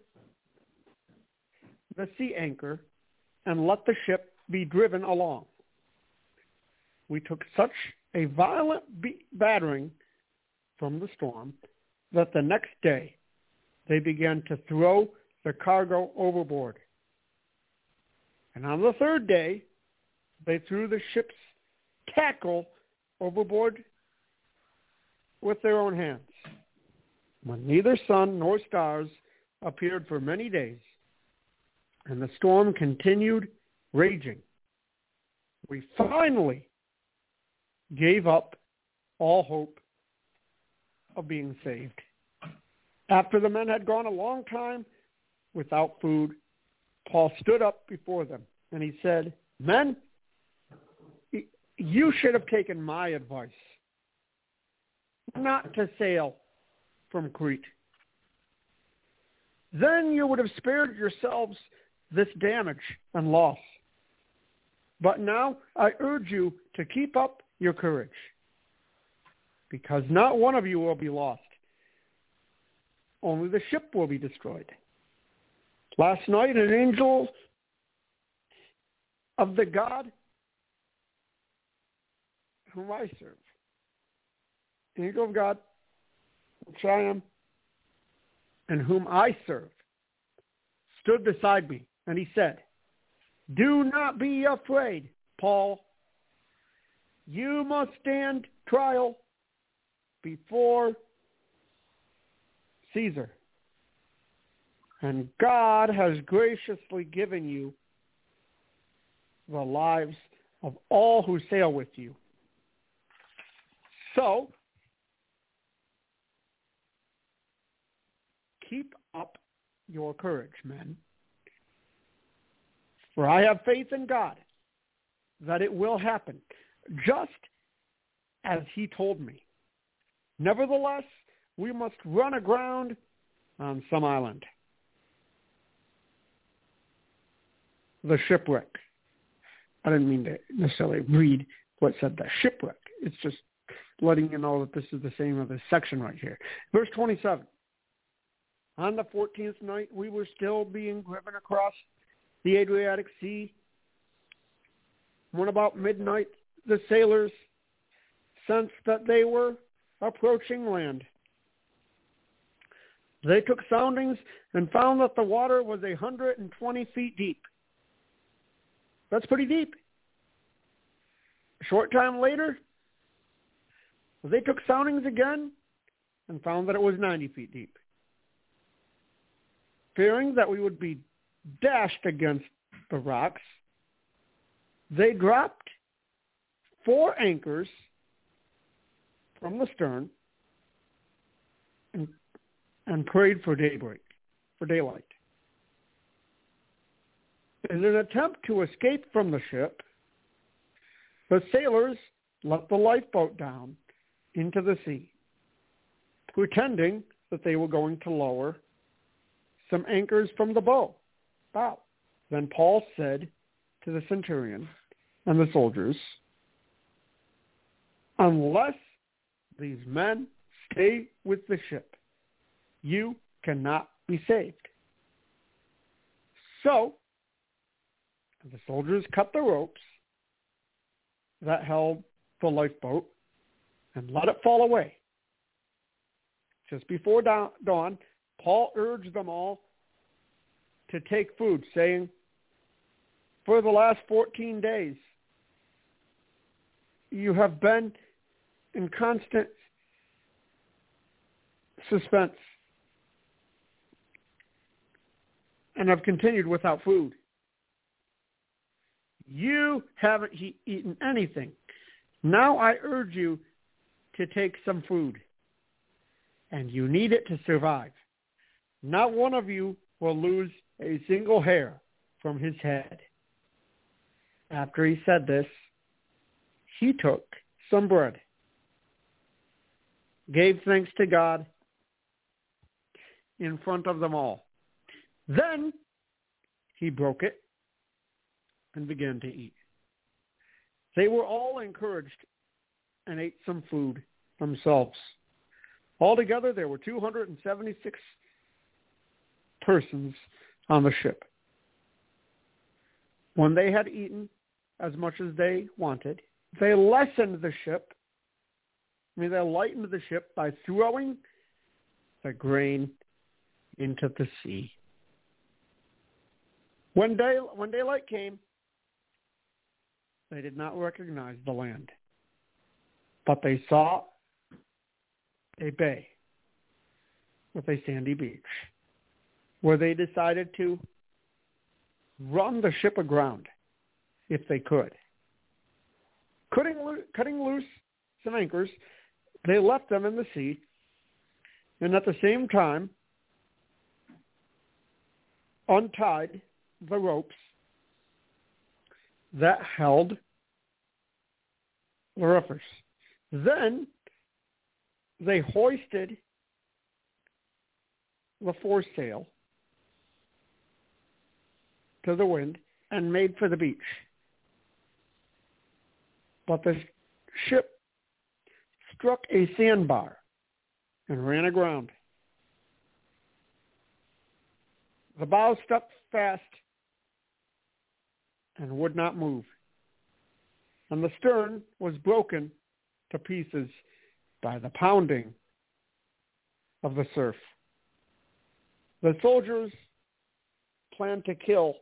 the sea anchor and let the ship be driven along. We took such a violent be- battering from the storm that the next day they began to throw the cargo overboard. And on the third day, they threw the ship's tackle overboard with their own hands. When neither sun nor stars appeared for many days, and the storm continued raging, we finally gave up all hope of being saved. After the men had gone a long time without food, Paul stood up before them, and he said, "Men, you should have taken my advice, not to sail from Crete. Then you would have spared yourselves this damage and loss. But now I urge you to keep up your courage, because not one of you will be lost. Only the ship will be destroyed. Last night, an angel of the God whom I serve angel of God, which I am, and whom I serve, stood beside me, and he said, do not be afraid, Paul. You must stand trial before Caesar. And God has graciously given you the lives of all who sail with you. So, keep up your courage, men. For I have faith in God that it will happen, just as he told me. Nevertheless, we must run aground on some island. The shipwreck. I didn't mean to necessarily read what said the shipwreck. It's just letting you know that this is the same of this section right here. Verse twenty-seven. On the fourteenth night, we were still being driven across the Adriatic Sea. When about midnight, the sailors sensed that they were approaching land. They took soundings and found that the water was a hundred and twenty feet deep. That's pretty deep. A short time later, they took soundings again and found that it was ninety feet deep. Fearing that we would be dashed against the rocks, they dropped four anchors from the stern and, and prayed for daybreak, for daylight. In an attempt to escape from the ship, the sailors let the lifeboat down into the sea, pretending that they were going to lower some anchors from the bow. bow. Then Paul said to the centurion and the soldiers, unless these men stay with the ship, you cannot be saved. So the soldiers cut the ropes that held the lifeboat and let it fall away. Just before dawn, Paul urged them all to take food, saying, for the last fourteen days, you have been in constant suspense and have continued without food. You haven't he- eaten anything. Now I urge you to take some food, and you need it to survive. Not one of you will lose a single hair from his head. After he said this, he took some bread, gave thanks to God in front of them all. Then he broke it and began to eat. They were all encouraged and ate some food themselves. Altogether, there were two hundred seventy-six persons on the ship. When they had eaten as much as they wanted, they lessened the ship. I mean, they lightened the ship by throwing the grain into the sea. When day when daylight came, they did not recognize the land, but they saw a bay with a sandy beach, where they decided to run the ship aground if they could. Cutting, lo- cutting loose some anchors, they left them in the sea, and at the same time untied the ropes that held the roofers. Then they hoisted the foresail to the wind and made for the beach. But the ship struck a sandbar and ran aground. The bow stuck fast and would not move, and the stern was broken to pieces by the pounding of the surf. The soldiers planned to kill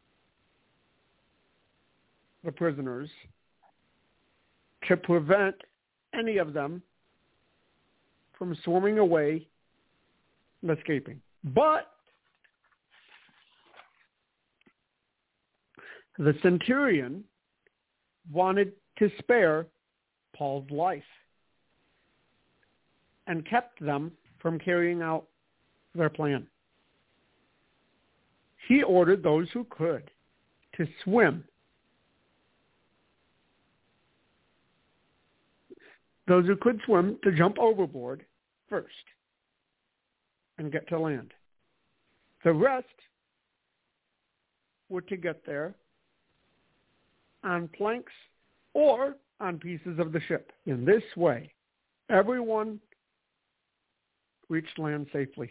the prisoners to prevent any of them from swimming away and escaping. But the centurion wanted to spare Paul's life and kept them from carrying out their plan. He ordered those who could to swim. Those who could swim to jump overboard first and get to land. The rest were to get there on planks or on pieces of the ship. In this way, everyone reached land safely.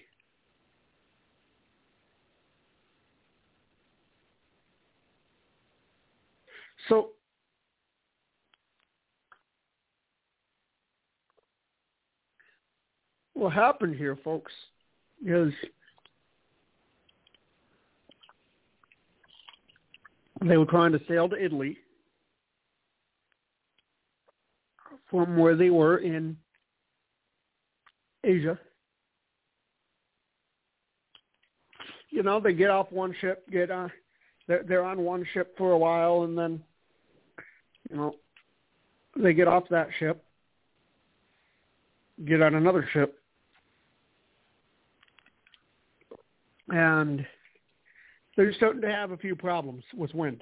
So, what happened here, folks, is they were trying to sail to Italy from where they were in Asia. You know, they get off one ship, get on, they're, they're on one ship for a while, and then, you know, they get off that ship, get on another ship, and they're starting to have a few problems with wind.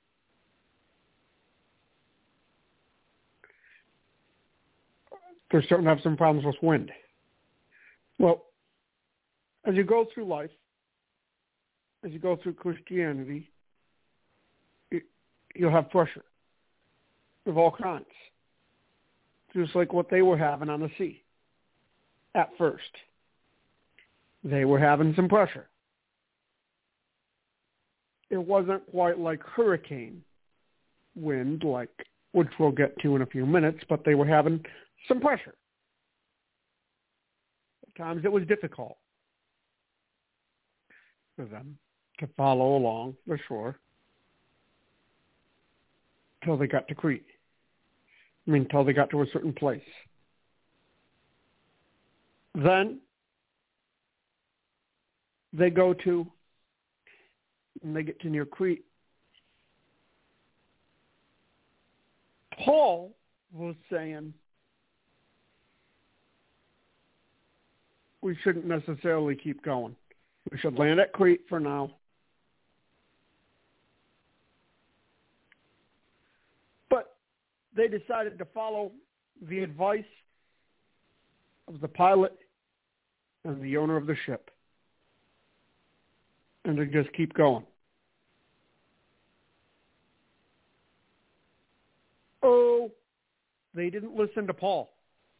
They're starting to have some problems with wind. Well, as you go through life, as you go through Christianity, it, you'll have pressure of all kinds, just like what they were having on the sea at first. They were having some pressure. It wasn't quite like hurricane wind, like which we'll get to in a few minutes, but they were having some pressure. At times it was difficult for them to follow along the shore till they got to Crete. I mean, till they got to a certain place. Then they go to, and they get to near Crete. Paul was saying we shouldn't necessarily keep going. We should land at Crete for now. But they decided to follow the advice of the pilot and the owner of the ship, and to just keep going. Oh, they didn't listen to Paul.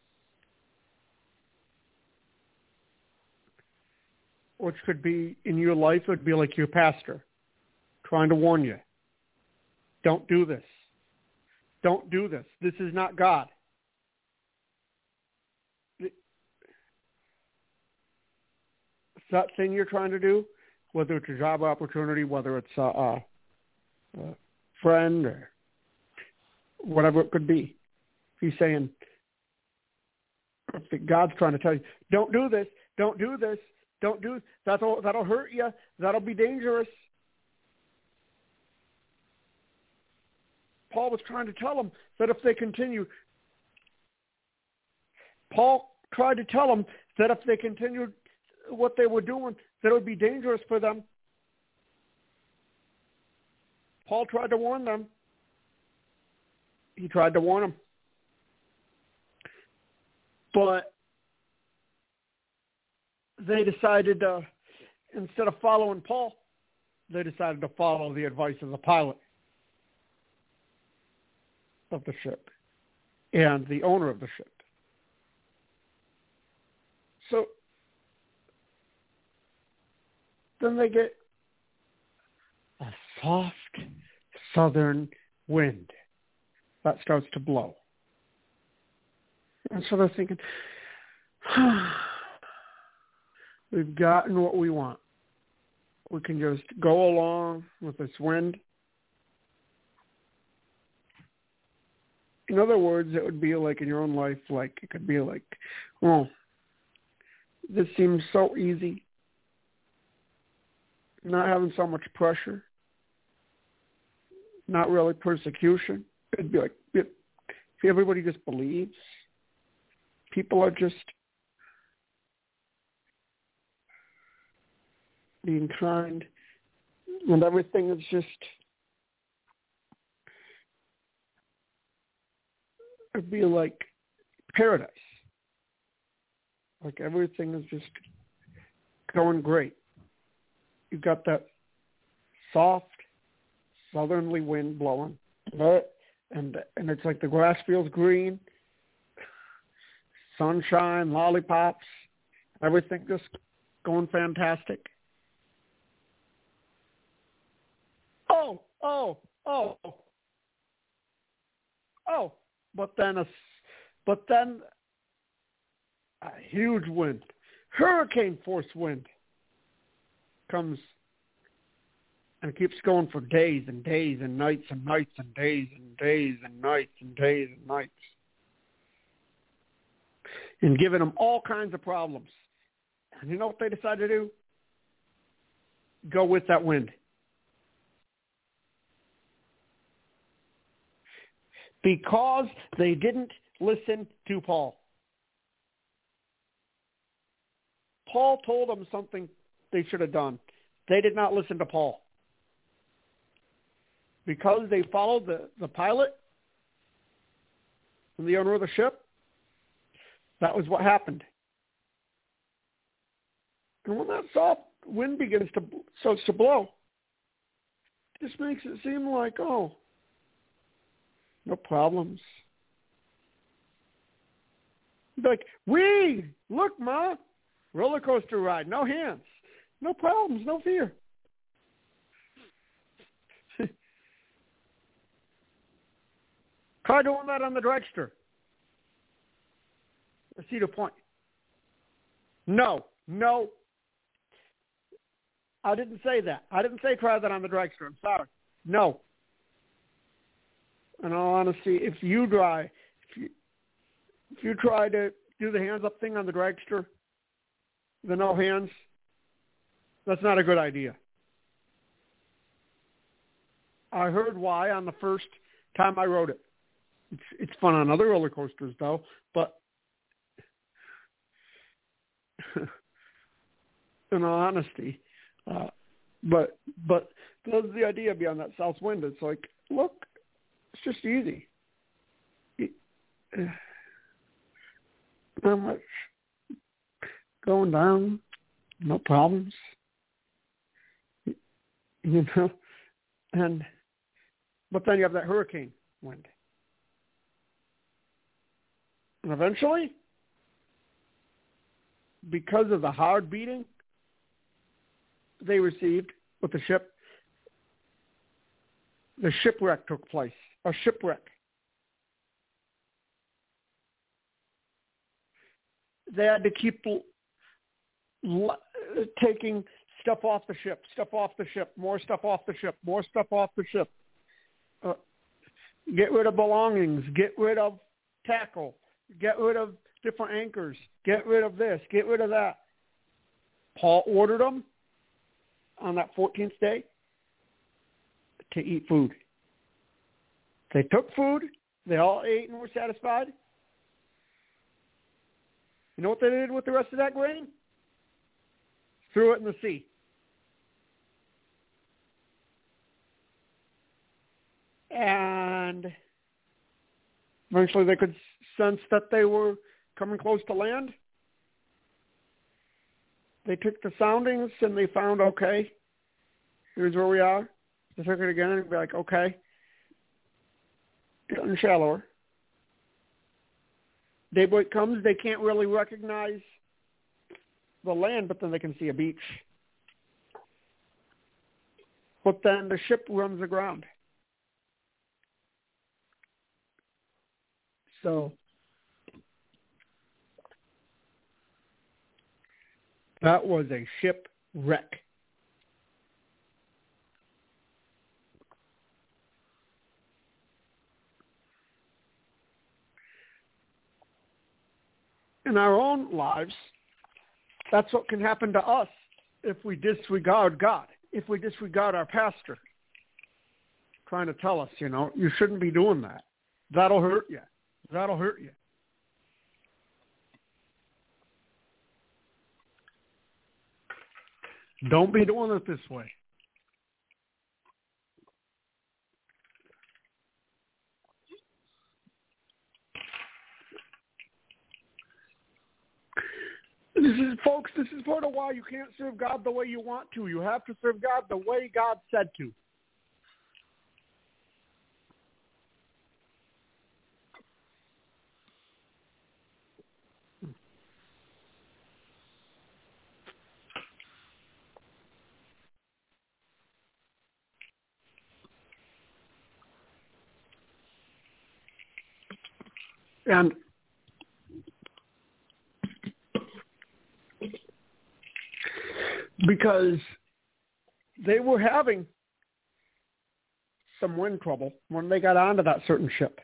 Which could be, in your life, it would be like your pastor trying to warn you. Don't do this. Don't do this. This is not God. It's that thing you're trying to do, whether it's a job opportunity, whether it's a, a, a friend or whatever it could be. He's saying, if God's trying to tell you, don't do this, don't do this, don't do, that'll, that'll hurt you, that'll be dangerous. Paul was trying to tell them that if they continue, Paul tried to tell them that if they continued what they were doing, that it would be dangerous for them. Paul tried to warn them. He tried to warn them. But they decided, uh, instead of following Paul, they decided to follow the advice of the pilot of the ship and the owner of the ship. So then they get a soft southern wind that starts to blow. And so they're thinking, we've gotten what we want. We can just go along with this wind. In other words, it would be like in your own life, like it could be like, oh, this seems so easy. Not having so much pressure. Not really persecution. It'd be like, if everybody just believes. People are just being kind. And everything is just, it'd be like paradise. Like everything is just going great. You've got that soft southerly wind blowing, and and it's like the grass feels green, sunshine, lollipops, everything just going fantastic. Oh, oh, oh, oh! But then a, but then a huge wind, hurricane force wind, comes and keeps going for days and days and nights and nights and days and days and nights and days and nights, and giving them all kinds of problems. And you know what they decided to do? Go with that wind. Because they didn't listen to Paul. Paul told them something they should have done. They did not listen to Paul. Because they followed the, the pilot and the owner of the ship, that was what happened. And when that soft wind begins to starts to blow, it just makes it seem like, oh, no problems. Like, we, look, Ma, roller coaster ride, no hands, no problems, no fear. Try doing that on the dragster. I see the point. No, no. I didn't say that. I didn't say try that on the dragster. I'm sorry. No. In all honesty, if you try, if you, if you try to do the hands up thing on the dragster, the no hands, that's not a good idea. I heard why on the first time I rode it. It's it's fun on other roller coasters though, but in all honesty, uh, but but that's the idea beyond that south wind. It's like, look, it's just easy. It, uh, not much going down, no problems, you know, and but then you have that hurricane wind. And eventually, because of the hard beating they received with the ship, the shipwreck took place. A shipwreck. They had to keep l- l- taking stuff off the ship, stuff off the ship, more stuff off the ship, more stuff off the ship. Uh, get rid of belongings, get rid of tackle, get rid of different anchors, get rid of this, get rid of that. Paul ordered them on that fourteenth day to eat food. They took food. They all ate and were satisfied. You know what they did with the rest of that grain? Threw it in the sea. And eventually they could sense that they were coming close to land. They took the soundings and they found, okay, here's where we are. They took it again and be like, okay, getting shallower. Daybreak comes, they can't really recognize the land, but then they can see a beach. But then the ship runs aground. So That was a shipwreck. In our own lives, that's what can happen to us if we disregard God, if we disregard our pastor trying to tell us, you know, you shouldn't be doing that. That'll hurt you. That'll hurt you. Don't be doing it this way. This is, folks, this is part of why you can't serve God the way you want to. You have to serve God the way God said to. And because they were having some wind trouble when they got onto that certain ship.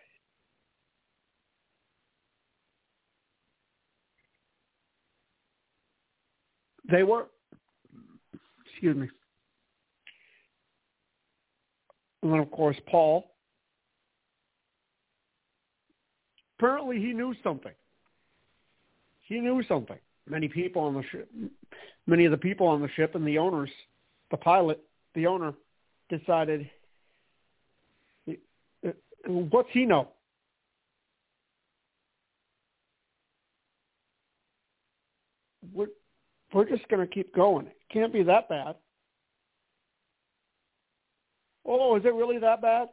They were, excuse me. And then, of course, Paul, apparently he knew something. He knew something. Many people on the ship, many of the people on the ship and the owners, the pilot, the owner, decided, what's he know? We're, we're just going to keep going. It can't be that bad. Oh, is it really that bad?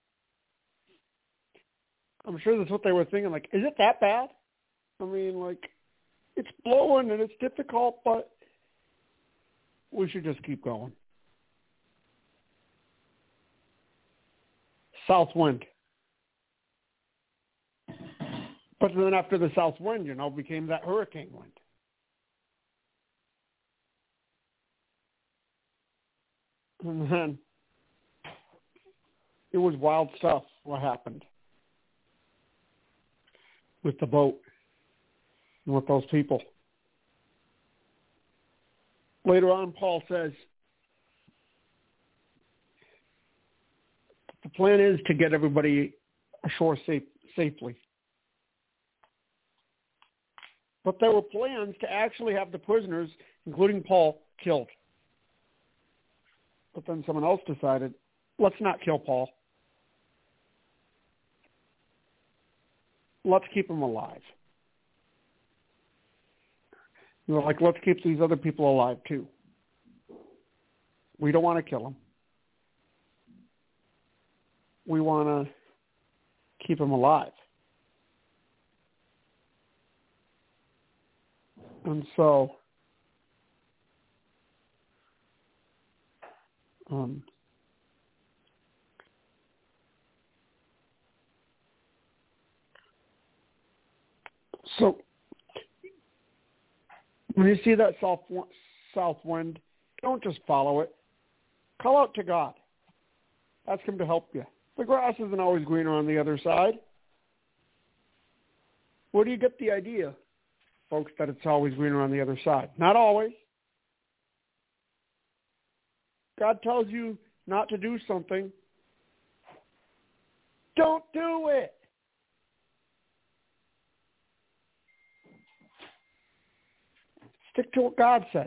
I'm sure that's what they were thinking. Like, is it that bad? I mean, like, it's blowing and it's difficult, but we should just keep going. South wind. But then after the south wind, you know, became that hurricane wind. And then it was wild stuff what happened with the boat and with those people. Later on, Paul says, the plan is to get everybody ashore safe, safely. But there were plans to actually have the prisoners, including Paul, killed. But then someone else decided, let's not kill Paul. Let's keep him alive. You know, like, let's keep these other people alive too. We don't want to kill them. We want to keep them alive. And so, um, so when you see that south south wind, don't just follow it. Call out to God. Ask him to help you. The grass isn't always greener on the other side. Where do you get the idea, folks, that it's always greener on the other side? Not always. God tells you not to do something. Don't do it. Stick to what God says.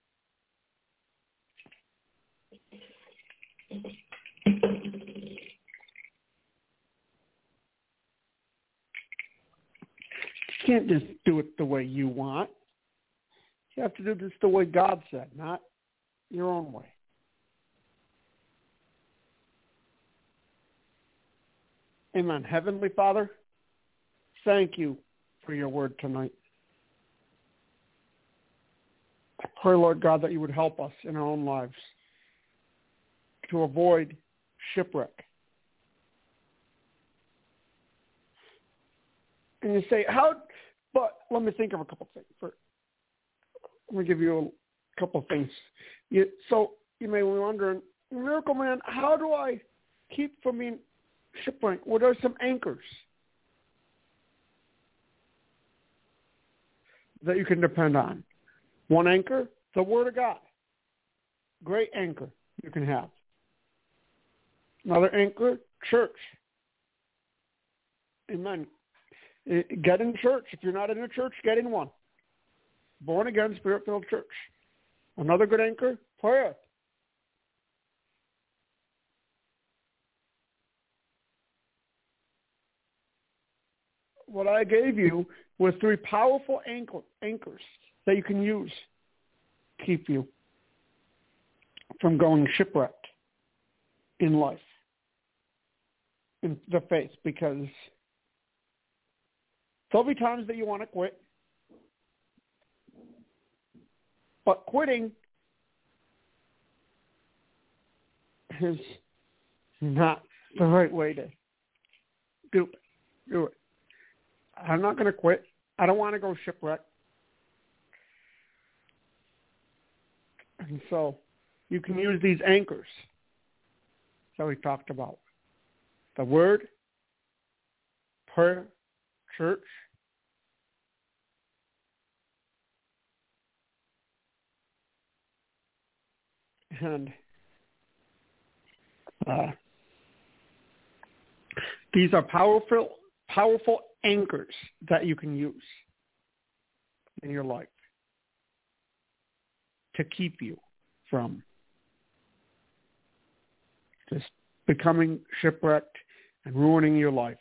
You can't just do it the way you want. You have to do this the way God said, not your own way. Amen. Heavenly Father, thank you for your word tonight. I pray, Lord God, that you would help us in our own lives to avoid shipwreck. And you say, how, but let me think of a couple things. For, Let me give you a couple of things. You, so you may be wondering, Miracle Man, how do I keep from being shipwrecked? What are some anchors that you can depend on? One anchor, the Word of God. Great anchor you can have. Another anchor, church. Amen. Get in church. If you're not in a church, get in one. Born again, Spirit-filled church. Another good anchor, prayer. What I gave you was three powerful anchor, anchors that you can use to keep you from going shipwrecked in life, in the faith, because there'll be times that you want to quit, but quitting is not the right way to do it. Do it. I'm not going to quit. I don't want to go shipwrecked. And so you can use these anchors that we talked about. The Word, prayer, church, and uh, these are powerful, powerful anchors that you can use in your life to keep you from just becoming shipwrecked and ruining your life.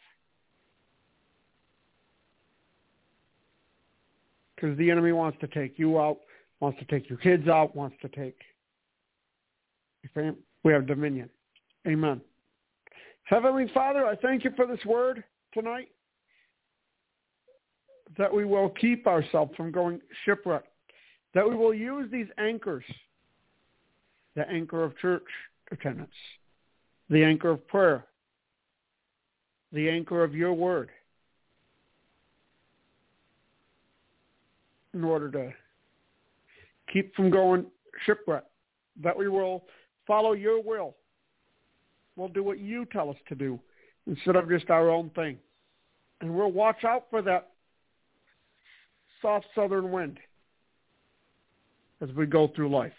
Because the enemy wants to take you out, wants to take your kids out, wants to take your family. We have dominion. Amen. Heavenly Father, I thank you for this word tonight, that we will keep ourselves from going shipwrecked, that we will use these anchors, the anchor of church attendance, the anchor of prayer, the anchor of your word, in order to keep from going shipwrecked, that we will follow your will. We'll do what you tell us to do instead of just our own thing. And we'll watch out for that soft southern wind as we go through life.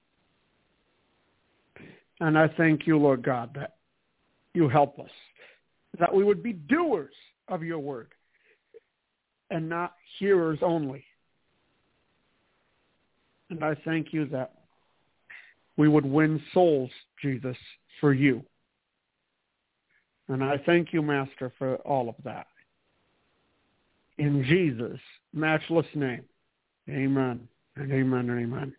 And I thank you, Lord God, that you help us, that we would be doers of your word and not hearers only. And I thank you that we would win souls, Jesus, for you. And I thank you, Master, for all of that. In Jesus' matchless name, amen and amen and amen.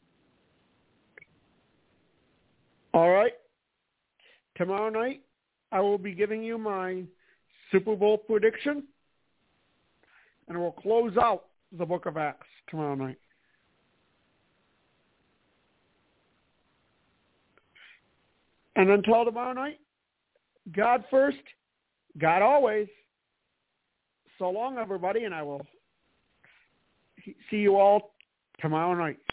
All right. Tomorrow night, I will be giving you my Super Bowl prediction, and we'll close out the book of Acts tomorrow night. And until tomorrow night, God first, God always. So long, everybody, and I will see you all tomorrow night.